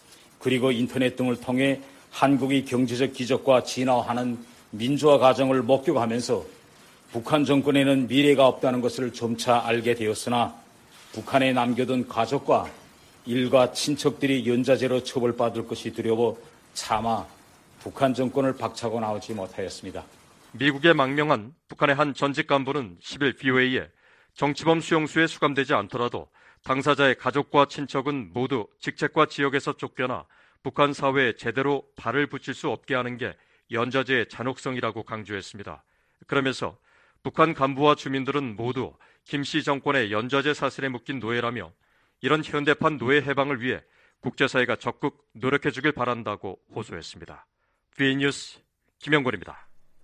그리고 인터넷 등을 통해 한국의 경제적 기적과 진화하는 민주화 과정을 목격하면서 북한 정권에는 미래가 없다는 것을 점차 알게 되었으나 북한에 남겨둔 가족과 일가 친척들이 연좌제로 처벌받을 것이 두려워 차마 북한 정권을 박차고 나오지 못하였습니다. 미국의 망명한 북한의 한 전직 간부는 십일 브이오에이에 정치범 수용소에 수감되지 않더라도 당사자의 가족과 친척은 모두 직책과 지역에서 쫓겨나 북한 사회에 제대로 발을 붙일 수 없게 하는 게 연좌제의 잔혹성이라고 강조했습니다. 그러면서 북한 간부와 주민들은 모두 김씨 정권의 연좌제 사슬에 묶인 노예라며 이런 현대판 노예 해방을 위해 국제사회가 적극 노력해주길 바란다고 호소했습니다. 브이에이 뉴스 김영권입니다.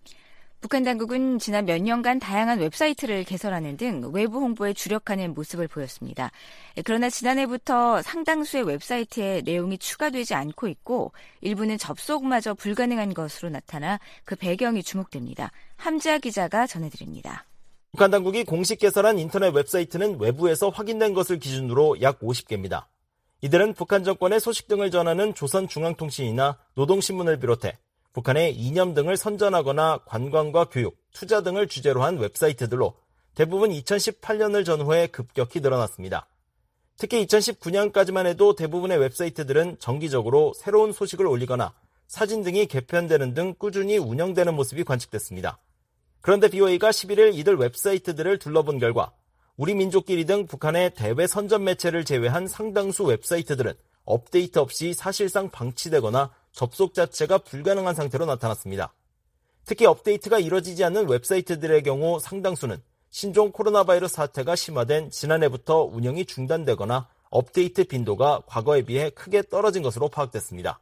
북한 당국은 지난 몇 년간 다양한 웹사이트를 개설하는 등 외부 홍보에 주력하는 모습을 보였습니다. 그러나 지난해부터 상당수의 웹사이트에 내용이 추가되지 않고 있고 일부는 접속마저 불가능한 것으로 나타나 그 배경이 주목됩니다. 함지아 기자가 전해드립니다. 북한 당국이 공식 개설한 인터넷 웹사이트는 외부에서 확인된 것을 기준으로 약 오십 개입니다. 이들은 북한 정권의 소식 등을 전하는 조선중앙통신이나 노동신문을 비롯해 북한의 이념 등을 선전하거나 관광과 교육, 투자 등을 주제로 한 웹사이트들로 대부분 이천십팔 년을 전후해 급격히 늘어났습니다. 특히 이천십구 년까지만 해도 대부분의 웹사이트들은 정기적으로 새로운 소식을 올리거나 사진 등이 개편되는 등 꾸준히 운영되는 모습이 관측됐습니다. 그런데 브이오에이가 십일 일 이들 웹사이트들을 둘러본 결과 우리 민족끼리 등 북한의 대외 선전 매체를 제외한 상당수 웹사이트들은 업데이트 없이 사실상 방치되거나 접속 자체가 불가능한 상태로 나타났습니다. 특히 업데이트가 이뤄지지 않는 웹사이트들의 경우 상당수는 신종 코로나 바이러스 사태가 심화된 지난해부터 운영이 중단되거나 업데이트 빈도가 과거에 비해 크게 떨어진 것으로 파악됐습니다.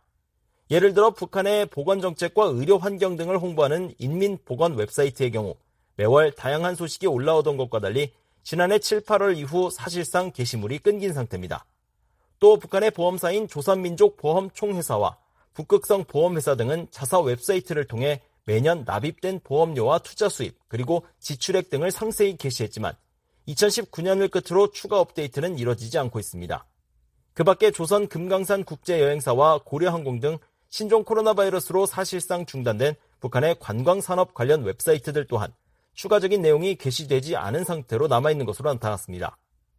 예를 들어 북한의 보건정책과 의료 환경 등을 홍보하는 인민보건 웹사이트의 경우 매월 다양한 소식이 올라오던 것과 달리 지난해 칠, 팔월 이후 사실상 게시물이 끊긴 상태입니다. 또 북한의 보험사인 조선민족보험총회사와 북극성 보험회사 등은 자사 웹사이트를 통해 매년 납입된 보험료와 투자 수입 그리고 지출액 등을 상세히 게시했지만 이천십구 년을 끝으로 추가 업데이트는 이뤄지지 않고 있습니다. 그 밖에 조선 금강산 국제여행사와 고려항공 등 신종 코로나 바이러스로 사실상 중단된 북한의 관광산업 관련 웹사이트들 또한 추가적인 내용이 게시되지 않은 상태로 남아있는 것으로 나타났습니다.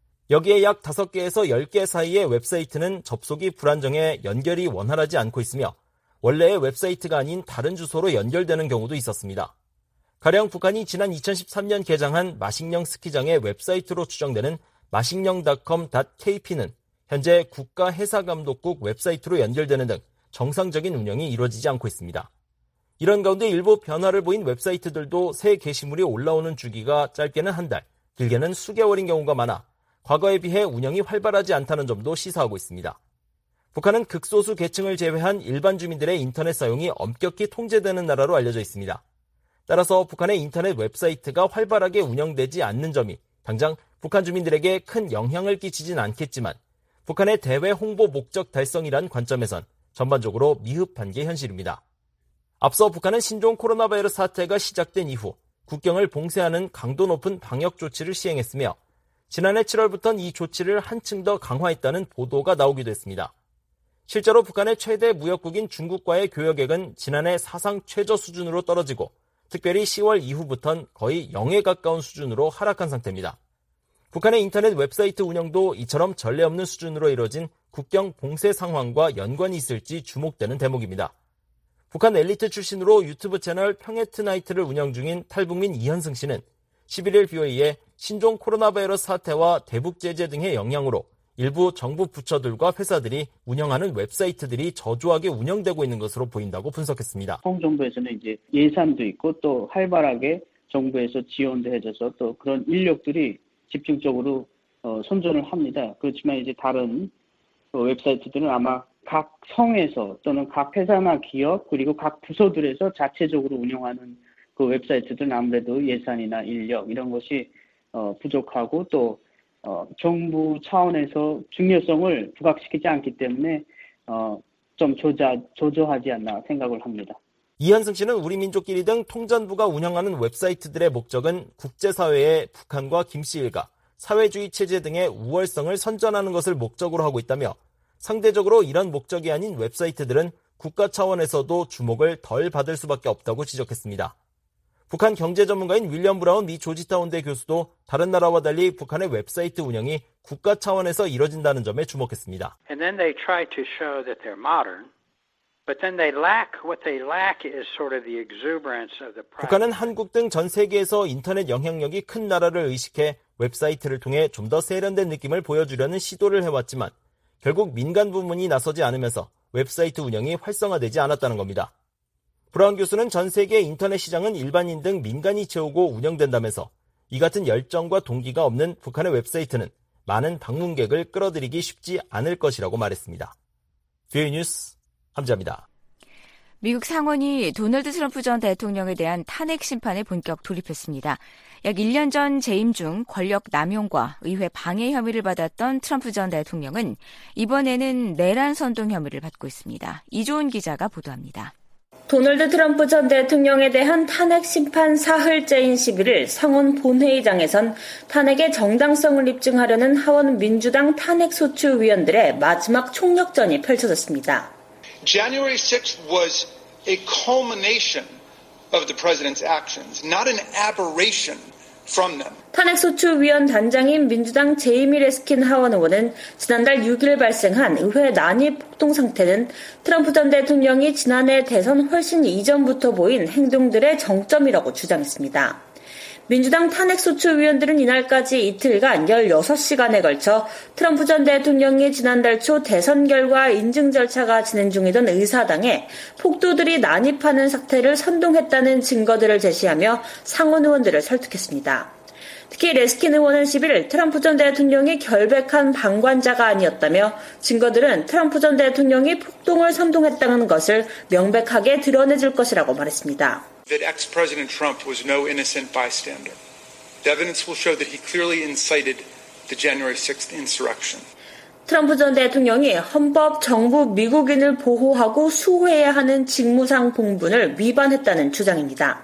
여기에 약 다섯 개에서 열 개 사이의 웹사이트는 접속이 불안정해 연결이 원활하지 않고 있으며 원래의 웹사이트가 아닌 다른 주소로 연결되는 경우도 있었습니다. 가령 북한이 지난 이천십삼 년 개장한 마식령 스키장의 웹사이트로 추정되는 마식령 닷컴 닷케이피는 현재 국가해사감독국 웹사이트로 연결되는 등 정상적인 운영이 이루어지지 않고 있습니다. 이런 가운데 일부 변화를 보인 웹사이트들도 새 게시물이 올라오는 주기가 짧게는 한 달, 길게는 수개월인 경우가 많아 과거에 비해 운영이 활발하지 않다는 점도 시사하고 있습니다. 북한은 극소수 계층을 제외한 일반 주민들의 인터넷 사용이 엄격히 통제되는 나라로 알려져 있습니다. 따라서 북한의 인터넷 웹사이트가 활발하게 운영되지 않는 점이 당장 북한 주민들에게 큰 영향을 끼치진 않겠지만 북한의 대외 홍보 목적 달성이란 관점에선 전반적으로 미흡한 게 현실입니다. 앞서 북한은 신종 코로나 바이러스 사태가 시작된 이후 국경을 봉쇄하는 강도 높은 방역 조치를 시행했으며 지난해 칠월부터는 이 조치를 한층 더 강화했다는 보도가 나오기도 했습니다. 실제로 북한의 최대 무역국인 중국과의 교역액은 지난해 사상 최저 수준으로 떨어지고 특별히 시월 이후부터는 거의 영에 가까운 수준으로 하락한 상태입니다. 북한의 인터넷 웹사이트 운영도 이처럼 전례 없는 수준으로 이뤄진 국경 봉쇄 상황과 연관이 있을지 주목되는 대목입니다. 북한 엘리트 출신으로 유튜브 채널 평해트나이트를 운영 중인 탈북민 이현승 씨는 십일 일 브이오에이에 신종 코로나 바이러스 사태와 대북 제재 등의 영향으로 일부 정부 부처들과 회사들이 운영하는 웹사이트들이 저조하게 운영되고 있는 것으로 보인다고 분석했습니다. 정부에서는 이제 예산도 있고 또 활발하게 정부에서 지원도 해줘서 또 그런 인력들이 집중적으로 어, 선전을 합니다. 그렇지만 이제 다른 어, 웹사이트들은 아마 각 성에서 또는 각 회사나 기업 그리고 각 부서들에서 자체적으로 운영하는 그 웹사이트들은 아무래도 예산이나 인력 이런 것이 어, 부족하고 또 어, 정부 차원에서 중요성을 부각시키지 않기 때문에 어, 좀 조자, 조조하지 않나 생각을 합니다. 이현승 씨는 우리 민족끼리 등 통전부가 운영하는 웹사이트들의 목적은 국제사회에 북한과 김씨 일가, 사회주의 체제 등의 우월성을 선전하는 것을 목적으로 하고 있다며 상대적으로 이런 목적이 아닌 웹사이트들은 국가 차원에서도 주목을 덜 받을 수밖에 없다고 지적했습니다. 북한 경제 전문가인 윌리엄 브라운 미 조지타운대 교수도 다른 나라와 달리 북한의 웹사이트 운영이 국가 차원에서 이뤄진다는 점에 주목했습니다. And then they try to show that they're modern. But then they lack, what they lack is sort of the exuberance of the private. 북한은 한국 등 전 세계에서 인터넷 영향력이 큰 나라를 의식해 웹사이트를 통해 좀 더 세련된 느낌을 보여주려는 시도를 해왔지만 결국 민간 부문이 나서지 않으면서 웹사이트 운영이 활성화되지 않았다는 겁니다. 브라운 교수는 전 세계 인터넷 시장은 일반인 등 민간이 채우고 운영된다면서 이 같은 열정과 동기가 없는 북한의 웹사이트는 많은 방문객을 끌어들이기 쉽지 않을 것이라고 말했습니다. 뷰이 뉴스 함지아입니다. 미국 상원이 도널드 트럼프 전 대통령에 대한 탄핵 심판에 본격 돌입했습니다. 약 일 년 전 재임 중 권력 남용과 의회 방해 혐의를 받았던 트럼프 전 대통령은 이번에는 내란 선동 혐의를 받고 있습니다. 이조은 기자가 보도합니다. 도널드 트럼프 전 대통령에 대한 탄핵 심판 사흘째인 십일 일 상원 본회의장에선 탄핵의 정당성을 입증하려는 하원 민주당 탄핵소추 위원들의 마지막 총력전이 펼쳐졌습니다. January sixth was a culmination of the president's actions, not an aberration from them. 탄핵소추위원 단장인 민주당 제이미 레스킨 하원 의원은 지난달 육 일 발생한 의회 난입 폭동 상태는 트럼프 전 대통령이 지난해 대선 훨씬 이전부터 보인 행동들의 정점이라고 주장했습니다. 민주당 탄핵소추위원들은 이날까지 이틀간 열여섯 시간에 걸쳐 트럼프 전 대통령이 지난달 초 대선 결과 인증 절차가 진행 중이던 의사당에 폭도들이 난입하는 사태를 선동했다는 증거들을 제시하며 상원 의원들을 설득했습니다. 특히 레스킨 의원은 십일 일 트럼프 전 대통령이 결백한 방관자가 아니었다며 증거들은 트럼프 전 대통령이 폭동을 선동했다는 것을 명백하게 드러내줄 것이라고 말했습니다. That ex-President Trump was no innocent bystander. The evidence will show that he clearly incited the January sixth insurrection. 트럼프 전 대통령이 헌법, 정부, 미국인을 보호하고 수호해야 하는 직무상 본분을 위반했다는 주장입니다.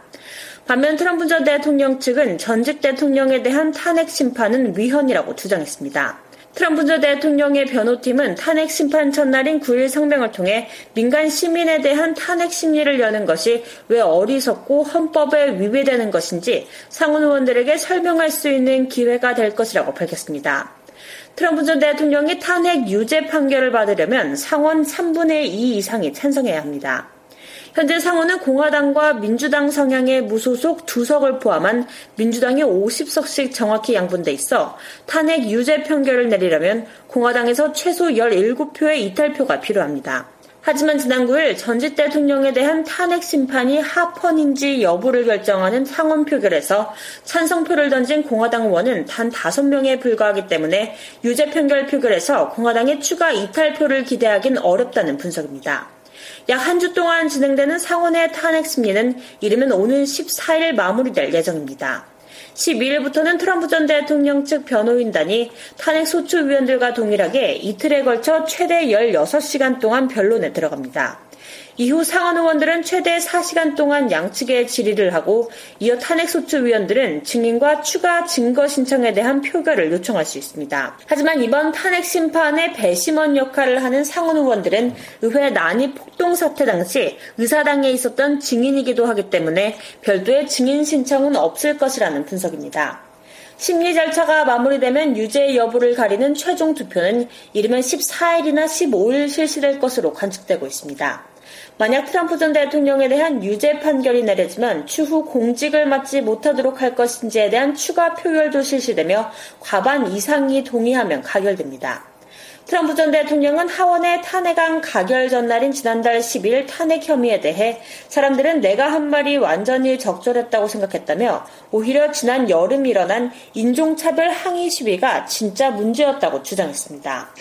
반면 트럼프 전 대통령 측은 전직 대통령에 대한 탄핵 심판은 위헌이라고 주장했습니다. 트럼프 전 대통령의 변호팀은 탄핵 심판 첫날인 구 일 성명을 통해 민간 시민에 대한 탄핵 심리를 여는 것이 왜 어리석고 헌법에 위배되는 것인지 상원 의원들에게 설명할 수 있는 기회가 될 것이라고 밝혔습니다. 트럼프 전 대통령이 탄핵 유죄 판결을 받으려면 상원 삼분의 이 이상이 찬성해야 합니다. 현재 상원은 공화당과 민주당 성향의 무소속 두 석을 포함한 민주당이 오십 석씩 정확히 양분돼 있어 탄핵 유죄 판결을 내리려면 공화당에서 최소 열일곱 표의 이탈표가 필요합니다. 하지만 지난 구 일 전직 대통령에 대한 탄핵 심판이 합헌인지 여부를 결정하는 상원 표결에서 찬성표를 던진 공화당 의원은 단 다섯 명에 불과하기 때문에 유죄 판결 표결에서 공화당의 추가 이탈표를 기대하긴 어렵다는 분석입니다. 약 한 주 동안 진행되는 상원의 탄핵 심리는 이르면 오는 십사 일 마무리될 예정입니다. 십이 일부터는 트럼프 전 대통령 측 변호인단이 탄핵 소추위원들과 동일하게 이틀에 걸쳐 최대 열여섯 시간 동안 변론에 들어갑니다. 이후 상원 의원들은 최대 네 시간 동안 양측의 질의를 하고 이어 탄핵소추위원들은 증인과 추가 증거 신청에 대한 표결을 요청할 수 있습니다. 하지만 이번 탄핵 심판의 배심원 역할을 하는 상원 의원들은 의회 난입 폭동 사태 당시 의사당에 있었던 증인이기도 하기 때문에 별도의 증인 신청은 없을 것이라는 분석입니다. 심리 절차가 마무리되면 유죄 여부를 가리는 최종 투표는 이르면 십사 일이나 십오 일 실시될 것으로 관측되고 있습니다. 만약 트럼프 전 대통령에 대한 유죄 판결이 내려지면 추후 공직을 맡지 못하도록 할 것인지에 대한 추가 표결도 실시되며 과반 이상이 동의하면 가결됩니다. 트럼프 전 대통령은 하원의 탄핵안 가결 전날인 지난달 십이 일 탄핵 혐의에 대해 사람들은 내가 한 말이 완전히 적절했다고 생각했다며 오히려 지난 여름 일어난 인종차별 항의 시위가 진짜 문제였다고 주장했습니다.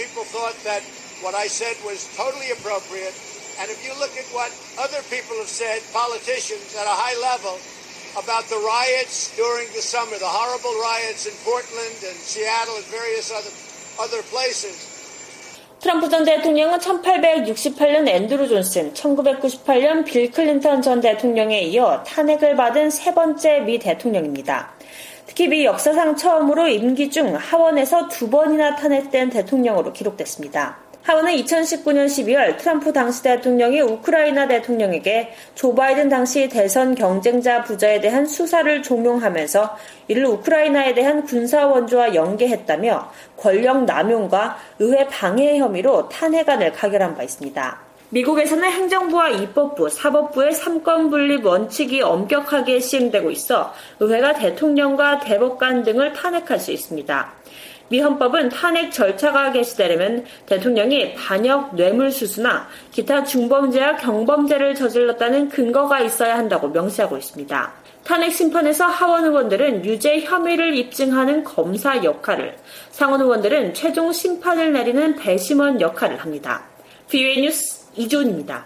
And if you look at what other people have said, politicians at a high level, about the riots during the summer, the horrible riots in Portland and Seattle and various other, other places. 트럼프 전 대통령은 천팔백육십팔 년 앤드루 존슨, 천구백구십팔 년 빌 클린턴 전 대통령에 이어 탄핵을 받은 세 번째 미 대통령입니다. 특히 미 역사상 처음으로 임기 중 하원에서 두 번이나 탄핵된 대통령으로 기록됐습니다. 하원은 이천십구 년 십이월 트럼프 당시 대통령이 우크라이나 대통령에게 조 바이든 당시 대선 경쟁자 부자에 대한 수사를 종용하면서 이를 우크라이나에 대한 군사 원조와 연계했다며 권력 남용과 의회 방해 혐의로 탄핵안을 가결한 바 있습니다. 미국에서는 행정부와 입법부, 사법부의 삼권 분립 원칙이 엄격하게 시행되고 있어 의회가 대통령과 대법관 등을 탄핵할 수 있습니다. 미 헌법은 탄핵 절차가 개시되려면 대통령이 반역 뇌물수수나 기타 중범죄와 경범죄를 저질렀다는 근거가 있어야 한다고 명시하고 있습니다. 탄핵 심판에서 하원 의원들은 유죄 혐의를 입증하는 검사 역할을, 상원 의원들은 최종 심판을 내리는 배심원 역할을 합니다. 브이오에이 뉴스 이조은입니다.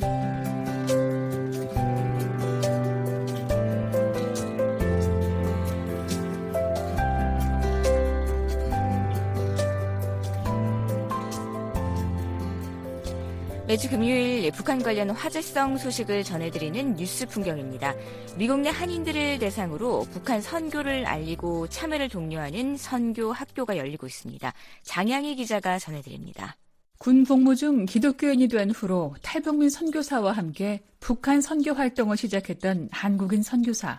매주 금요일 북한 관련 화제성 소식을 전해드리는 뉴스 풍경입니다. 미국 내 한인들을 대상으로 북한 선교를 알리고 참여를 독려하는 선교 학교가 열리고 있습니다. 장양희 기자가 전해드립니다. 군 복무 중 기독교인이 된 후로 탈북민 선교사와 함께 북한 선교 활동을 시작했던 한국인 선교사.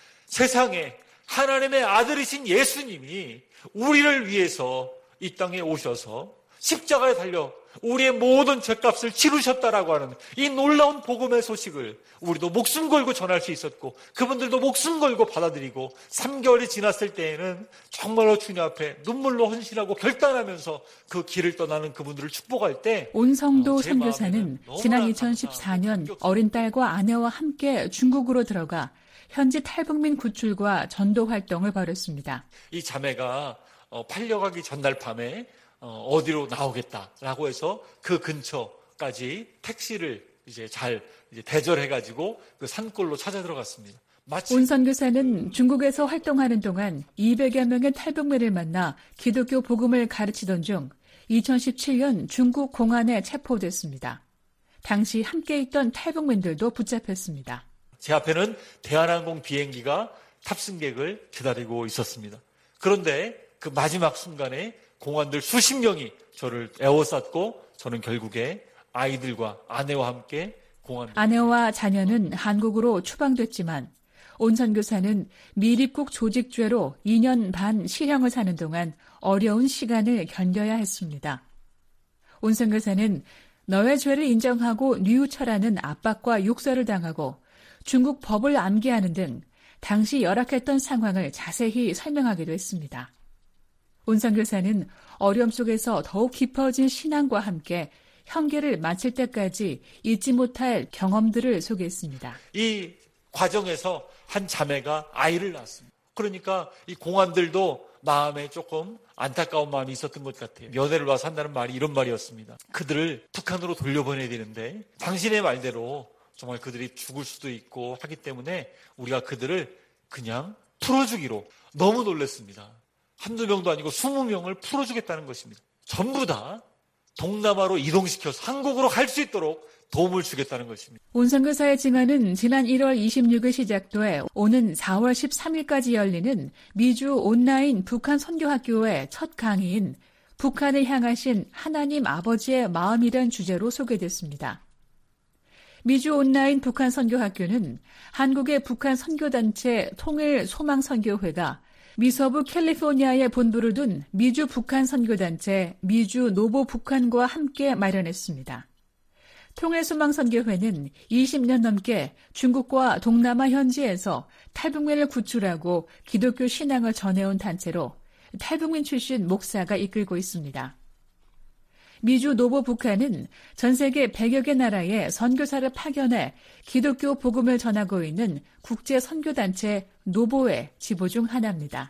세상에 하나님의 아들이신 예수님이 우리를 위해서 이 땅에 오셔서 십자가에 달려 우리의 모든 죄값을 치르셨다라고 하는 이 놀라운 복음의 소식을 우리도 목숨 걸고 전할 수 있었고 그분들도 목숨 걸고 받아들이고 삼 개월이 지났을 때에는 정말로 주님 앞에 눈물로 헌신하고 결단하면서 그 길을 떠나는 그분들을 축복할 때 온성도 선교사는 지난 이천십사 년 어린 딸과 아내와 함께 중국으로 들어가 현지 탈북민 구출과 전도 활동을 벌였습니다. 이 자매가 팔려가기 전날 밤에 어디로 나오겠다라고 해서 그 근처까지 택시를 이제 잘 이제 대절해가지고 그 산골로 찾아 들어갔습니다. 온 선교사는 중국에서 활동하는 동안 이백여 명의 탈북민을 만나 기독교 복음을 가르치던 중 이천십칠 년 중국 공안에 체포됐습니다. 당시 함께 있던 탈북민들도 붙잡혔습니다. 제 앞에는 대한항공 비행기가 탑승객을 기다리고 있었습니다. 그런데 그 마지막 순간에 공안들 수십 명이 저를 에워쌌고 저는 결국에 아이들과 아내와 함께 공안. 아내와 자녀는 한국으로 추방됐지만 온 선교사는 미립국 조직죄로 이 년 반 실형을 사는 동안 어려운 시간을 견뎌야 했습니다. 온 선교사는 너의 죄를 인정하고 뉘우쳐라는 압박과 욕설을 당하고 중국 법을 암기하는 등 당시 열악했던 상황을 자세히 설명하기도 했습니다. 온 선교사는 어려움 속에서 더욱 깊어진 신앙과 함께 형계를 마칠 때까지 잊지 못할 경험들을 소개했습니다. 이 과정에서 한 자매가 아이를 낳았습니다. 그러니까 이 공안들도 마음에 조금 안타까운 마음이 있었던 것 같아요. 면회를 와서 한다는 말이 이런 말이었습니다. 그들을 북한으로 돌려보내야 되는데 당신의 말대로 정말 그들이 죽을 수도 있고 하기 때문에 우리가 그들을 그냥 풀어주기로 너무 놀랐습니다. 한두 명도 아니고 스무 명을 풀어주겠다는 것입니다. 전부 다 동남아로 이동시켜서 한국으로 갈 수 있도록 도움을 주겠다는 것입니다. 온 선교사의 증언은 지난 일월 이십육일 시작돼 오는 사월 십삼일까지 열리는 미주 온라인 북한 선교학교의 첫 강의인 북한을 향하신 하나님 아버지의 마음이란 주제로 소개됐습니다. 미주 온라인 북한 선교학교는 한국의 북한 선교단체 통일소망선교회가 미서부 캘리포니아에 본부를 둔 미주 북한 선교단체 미주 노보 북한과 함께 마련했습니다. 통일소망선교회는 이십 년 넘게 중국과 동남아 현지에서 탈북민을 구출하고 기독교 신앙을 전해온 단체로 탈북민 출신 목사가 이끌고 있습니다. 미주 노보 북한은 전 세계 백여 개 나라에 선교사를 파견해 기독교 복음을 전하고 있는 국제 선교단체 노보의 지부 중 하나입니다.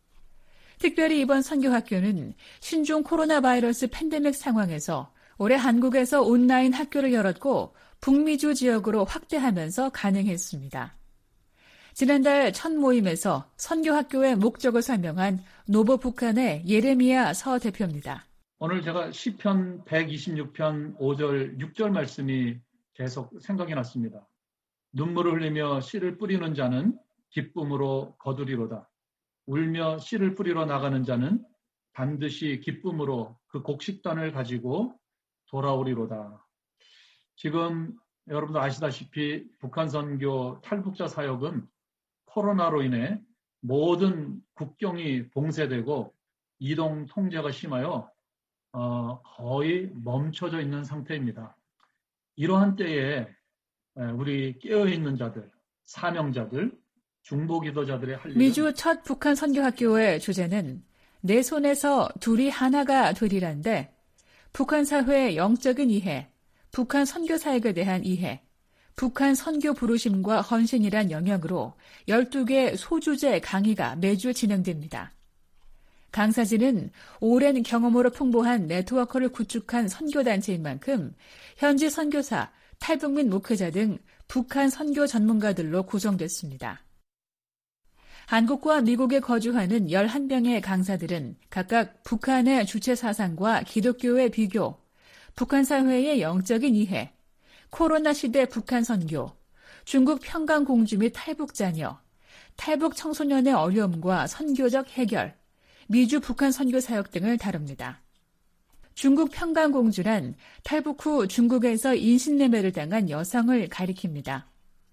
특별히 이번 선교학교는 신종 코로나 바이러스 팬데믹 상황에서 올해 한국에서 온라인 학교를 열었고 북미주 지역으로 확대하면서 가능했습니다. 지난달 첫 모임에서 선교학교의 목적을 설명한 노보 북한의 예레미야 서 대표입니다. 오늘 제가 시편 백이십육 편 오 절 육 절 말씀이 계속 생각이 났습니다. 눈물을 흘리며 씨를 뿌리는 자는 기쁨으로 거두리로다. 울며 씨를 뿌리러 나가는 자는 반드시 기쁨으로 그 곡식단을 가지고 돌아오리로다. 지금 여러분도 아시다시피 북한 선교 탈북자 사역은 코로나로 인해 모든 국경이 봉쇄되고 이동 통제가 심하여 어, 거의 멈춰져 있는 상태입니다. 이러한 때에 우리 깨어있는 자들, 사명자들, 중보기도자들의 할 일은 미주 첫 북한 선교학교의 주제는 내 손에서 둘이 하나가 되리란데 북한 사회의 영적인 이해, 북한 선교 사역에 대한 이해, 북한 선교 부르심과 헌신이란 영역으로 열두 개 소주제 강의가 매주 진행됩니다. 강사진은 오랜 경험으로 풍부한 네트워크를 구축한 선교단체인 만큼 현지 선교사, 탈북민 목회자 등 북한 선교 전문가들로 구성됐습니다. 한국과 미국에 거주하는 열한 명의 강사들은 각각 북한의 주체 사상과 기독교의 비교, 북한 사회의 영적인 이해, 코로나 시대 북한 선교, 중국 평강 공주 및 탈북 자녀, 탈북 청소년의 어려움과 선교적 해결, 미주 북한 선교 사역 등을 다룹니다. 중국 평강 공주란 탈북 후 중국에서 인신매매를 당한 여성을 가리킵니다.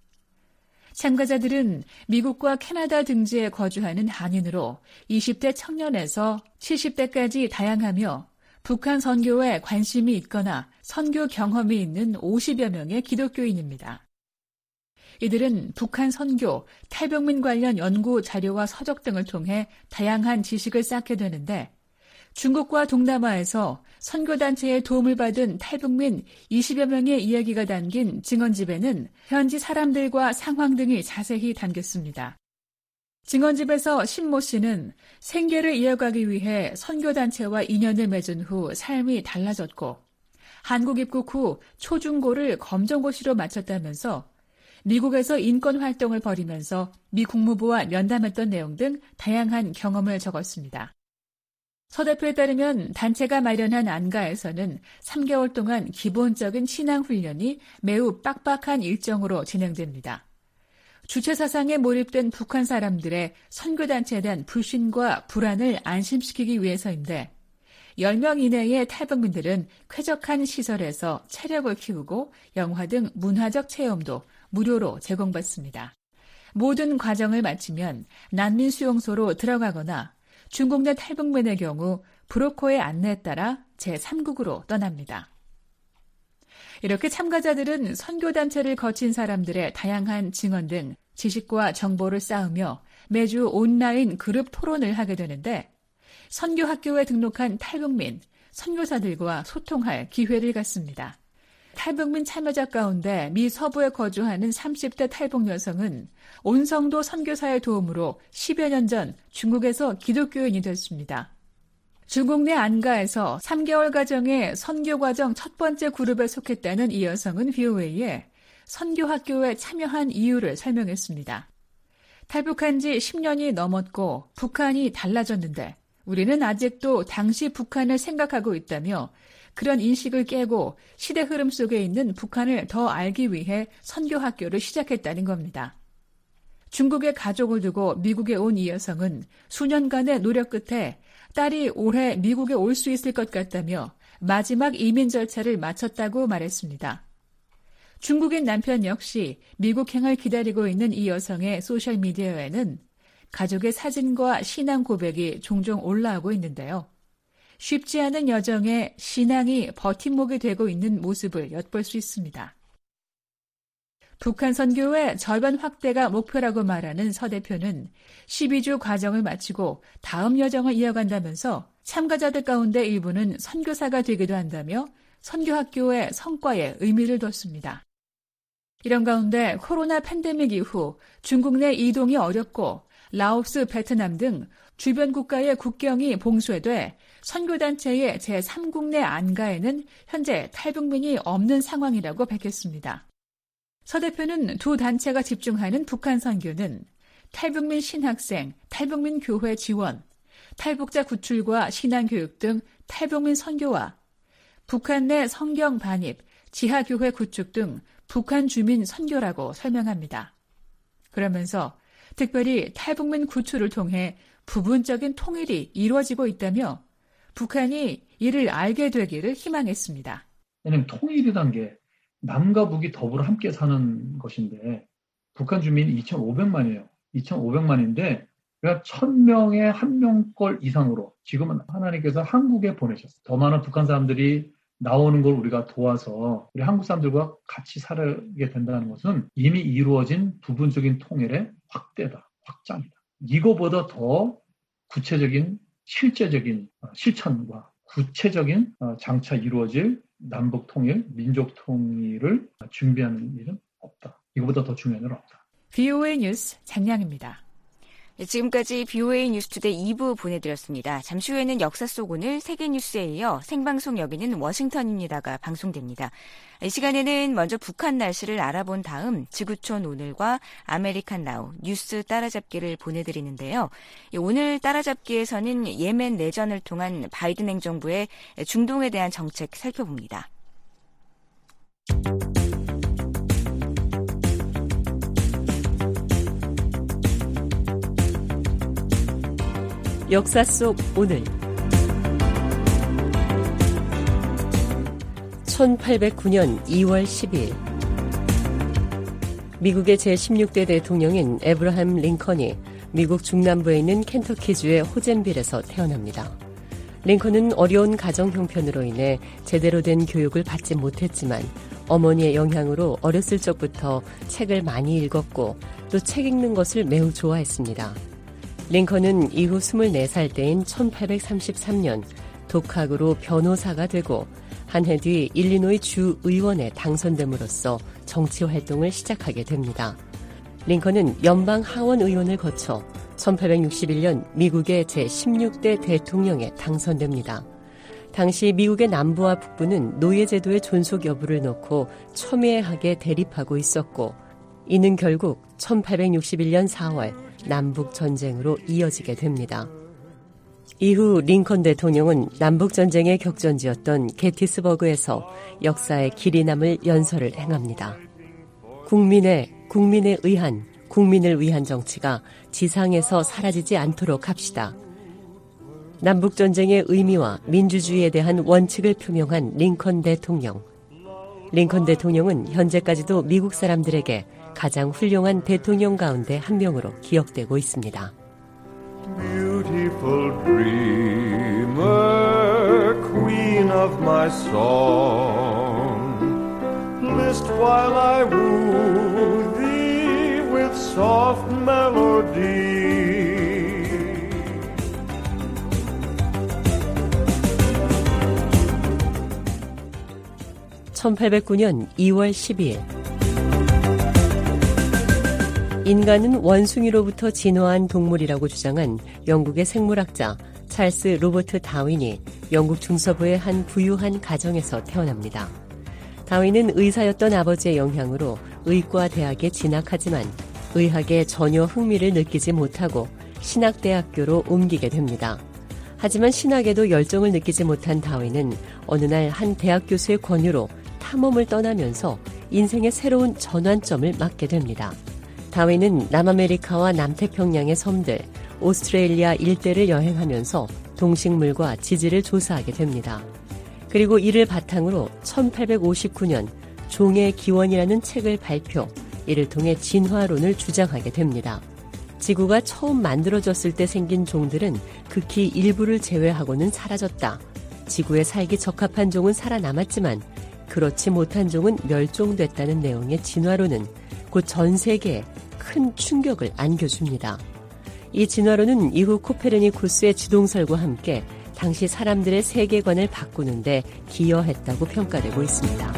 참가자들은 미국과 캐나다 등지에 거주하는 한인으로 이십 대 청년에서 칠십 대까지 다양하며 북한 선교에 관심이 있거나 선교 경험이 있는 오십여 명의 기독교인입니다. 이들은 북한 선교, 탈북민 관련 연구 자료와 서적 등을 통해 다양한 지식을 쌓게 되는데 중국과 동남아에서 선교단체의 도움을 받은 탈북민 이십여 명의 이야기가 담긴 증언집에는 현지 사람들과 상황 등이 자세히 담겼습니다. 증언집에서 신모 씨는 생계를 이어가기 위해 선교단체와 인연을 맺은 후 삶이 달라졌고 한국 입국 후 초중고를 검정고시로 마쳤다면서 미국에서 인권활동을 벌이면서 미 국무부와 면담했던 내용 등 다양한 경험을 적었습니다. 서 대표에 따르면 단체가 마련한 안가에서는 삼 개월 동안 기본적인 신앙훈련이 매우 빡빡한 일정으로 진행됩니다. 주체 사상에 몰입된 북한 사람들의 선교단체에 대한 불신과 불안을 안심시키기 위해서인데 열 명 이내의 탈북민들은 쾌적한 시설에서 체력을 키우고 영화 등 문화적 체험도 무료로 제공받습니다. 모든 과정을 마치면 난민 수용소로 들어가거나 중국 내 탈북민의 경우 브로커의 안내에 따라 제삼 국으로 떠납니다. 이렇게 참가자들은 선교단체를 거친 사람들의 다양한 증언 등 지식과 정보를 쌓으며 매주 온라인 그룹 토론을 하게 되는데 선교학교에 등록한 탈북민, 선교사들과 소통할 기회를 갖습니다. 탈북민 참여자 가운데 미 서부에 거주하는 삼십 대 탈북 여성은 온성도 선교사의 도움으로 십여 년 전 중국에서 기독교인이 됐습니다. 중국 내 안가에서 삼 개월 가정의 선교과정 첫 번째 그룹에 속했다는 이 여성은 브이오에이에 선교학교에 참여한 이유를 설명했습니다. 탈북한 지 십 년이 넘었고 북한이 달라졌는데 우리는 아직도 당시 북한을 생각하고 있다며 그런 인식을 깨고 시대 흐름 속에 있는 북한을 더 알기 위해 선교학교를 시작했다는 겁니다. 중국의 가족을 두고 미국에 온 이 여성은 수년간의 노력 끝에 딸이 올해 미국에 올 수 있을 것 같다며 마지막 이민 절차를 마쳤다고 말했습니다. 중국인 남편 역시 미국행을 기다리고 있는 이 여성의 소셜미디어에는 가족의 사진과 신앙 고백이 종종 올라오고 있는데요. 쉽지 않은 여정에 신앙이 버팀목이 되고 있는 모습을 엿볼 수 있습니다. 북한 선교의 절반 확대가 목표라고 말하는 서 대표는 십이 주 과정을 마치고 다음 여정을 이어간다면서 참가자들 가운데 일부는 선교사가 되기도 한다며 선교학교의 성과에 의미를 뒀습니다. 이런 가운데 코로나 팬데믹 이후 중국 내 이동이 어렵고 라오스, 베트남 등 주변 국가의 국경이 봉쇄돼 선교단체의 제삼 국 내 안가에는 현재 탈북민이 없는 상황이라고 밝혔습니다. 서 대표는 두 단체가 집중하는 북한 선교는 탈북민 신학생, 탈북민 교회 지원, 탈북자 구출과 신앙교육 등 탈북민 선교와 북한 내 성경 반입, 지하교회 구축 등 북한 주민 선교라고 설명합니다. 그러면서 특별히 탈북민 구출을 통해 부분적인 통일이 이루어지고 있다며 북한이 이를 알게 되기를 희망했습니다. 왜냐하면 통일이란 게 남과 북이 더불어 함께 사는 것인데 북한 주민이 이천오백만이에요. 이천오백만인데 그러니까 천 명에 한 명꼴 이상으로 지금은 하나님께서 한국에 보내셨어요. 더 많은 북한 사람들이 나오는 걸 우리가 도와서 우리 한국 사람들과 같이 살게 된다는 것은 이미 이루어진 부분적인 통일의 확대다, 확장이다. 이거보다 더 구체적인 실제적인 실천과 구체적인 장차 이루어질 남북 통일, 민족 통일을 준비하는 일은 없다. 이거보다 더 중요한 일은 없다. 비오에이 뉴스 장량입니다. 지금까지 비오에이 뉴스투데이 이 부 보내드렸습니다. 잠시 후에는 역사 속 오늘 세계뉴스에 이어 생방송 여기는 워싱턴입니다가 방송됩니다. 이 시간에는 먼저 북한 날씨를 알아본 다음 지구촌 오늘과 아메리칸 나우 뉴스 따라잡기를 보내드리는데요. 오늘 따라잡기에서는 예멘 내전을 통한 바이든 행정부의 중동에 대한 정책 살펴봅니다. 역사 속 오늘 천팔백구 년 이월 십이일 미국의 제십육 대 대통령인 에브라함 링컨이 미국 중남부에 있는 켄터키주의 호젠빌에서 태어납니다. 링컨은 어려운 가정 형편으로 인해 제대로 된 교육을 받지 못했지만 어머니의 영향으로 어렸을 적부터 책을 많이 읽었고 또 책 읽는 것을 매우 좋아했습니다. 링컨은 이후 스물네 살 때인 천팔백삼십삼 년 독학으로 변호사가 되고 한 해 뒤 일리노이 주 의원에 당선됨으로써 정치 활동을 시작하게 됩니다. 링컨은 연방 하원 의원을 거쳐 천팔백육십일 년 미국의 제십육 대 대통령에 당선됩니다. 당시 미국의 남부와 북부는 노예제도의 존속 여부를 놓고 첨예하게 대립하고 있었고 이는 결국 천팔백육십일 년 사월 남북전쟁으로 이어지게 됩니다. 이후 링컨 대통령은 남북전쟁의 격전지였던 게티스버그에서 역사에 길이 남을 연설을 행합니다. 국민의, 국민에 의한, 국민을 위한 정치가 지상에서 사라지지 않도록 합시다. 남북전쟁의 의미와 민주주의에 대한 원칙을 표명한 링컨 대통령. 링컨 대통령은 현재까지도 미국 사람들에게 가장 훌륭한 대통령 가운데 한 명으로 기억되고 있습니다. Beautiful dreamer, queen of my song, list while I woo thee with soft melody. 천팔백구 년 이월 십이일 인간은 원숭이로부터 진화한 동물이라고 주장한 영국의 생물학자 찰스 로버트 다윈이 영국 중서부의 한 부유한 가정에서 태어납니다. 다윈은 의사였던 아버지의 영향으로 의과 대학에 진학하지만 의학에 전혀 흥미를 느끼지 못하고 신학대학교로 옮기게 됩니다. 하지만 신학에도 열정을 느끼지 못한 다윈은 어느 날 한 대학 교수의 권유로 탐험을 떠나면서 인생의 새로운 전환점을 맞게 됩니다. 다윈은 남아메리카와 남태평양의 섬들, 오스트레일리아 일대를 여행하면서 동식물과 지질을 조사하게 됩니다. 그리고 이를 바탕으로 천팔백오십구 년 종의 기원이라는 책을 발표, 이를 통해 진화론을 주장하게 됩니다. 지구가 처음 만들어졌을 때 생긴 종들은 극히 일부를 제외하고는 사라졌다. 지구에 살기 적합한 종은 살아남았지만 그렇지 못한 종은 멸종됐다는 내용의 진화론은 곧 전 세계에 큰 충격을 안겨줍니다. 이 진화론은 이후 코페르니쿠스의 지동설과 함께 당시 사람들의 세계관을 바꾸는데 기여했다고 평가되고 있습니다.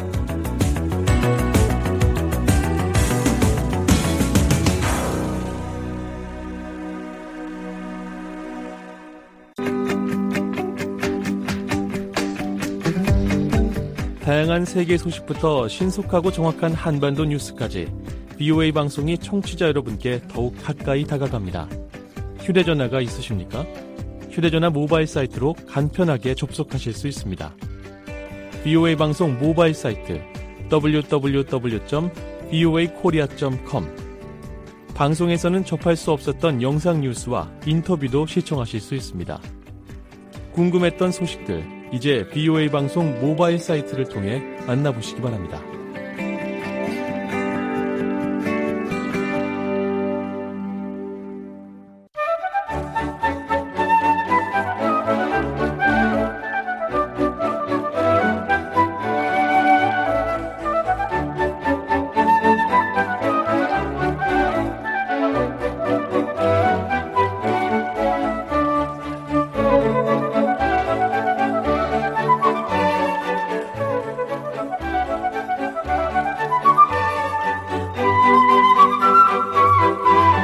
다양한 세계 소식부터 신속하고 정확한 한반도 뉴스까지 비오에이 방송이 청취자 여러분께 더욱 가까이 다가갑니다. 휴대전화가 있으십니까? 휴대전화 모바일 사이트로 간편하게 접속하실 수 있습니다. 비오에이 방송 모바일 사이트 더블유 더블유 더블유 점 비오에이 코리아 점 컴 방송에서는 접할 수 없었던 영상 뉴스와 인터뷰도 시청하실 수 있습니다. 궁금했던 소식들, 이제 비오에이 방송 모바일 사이트를 통해 만나보시기 바랍니다.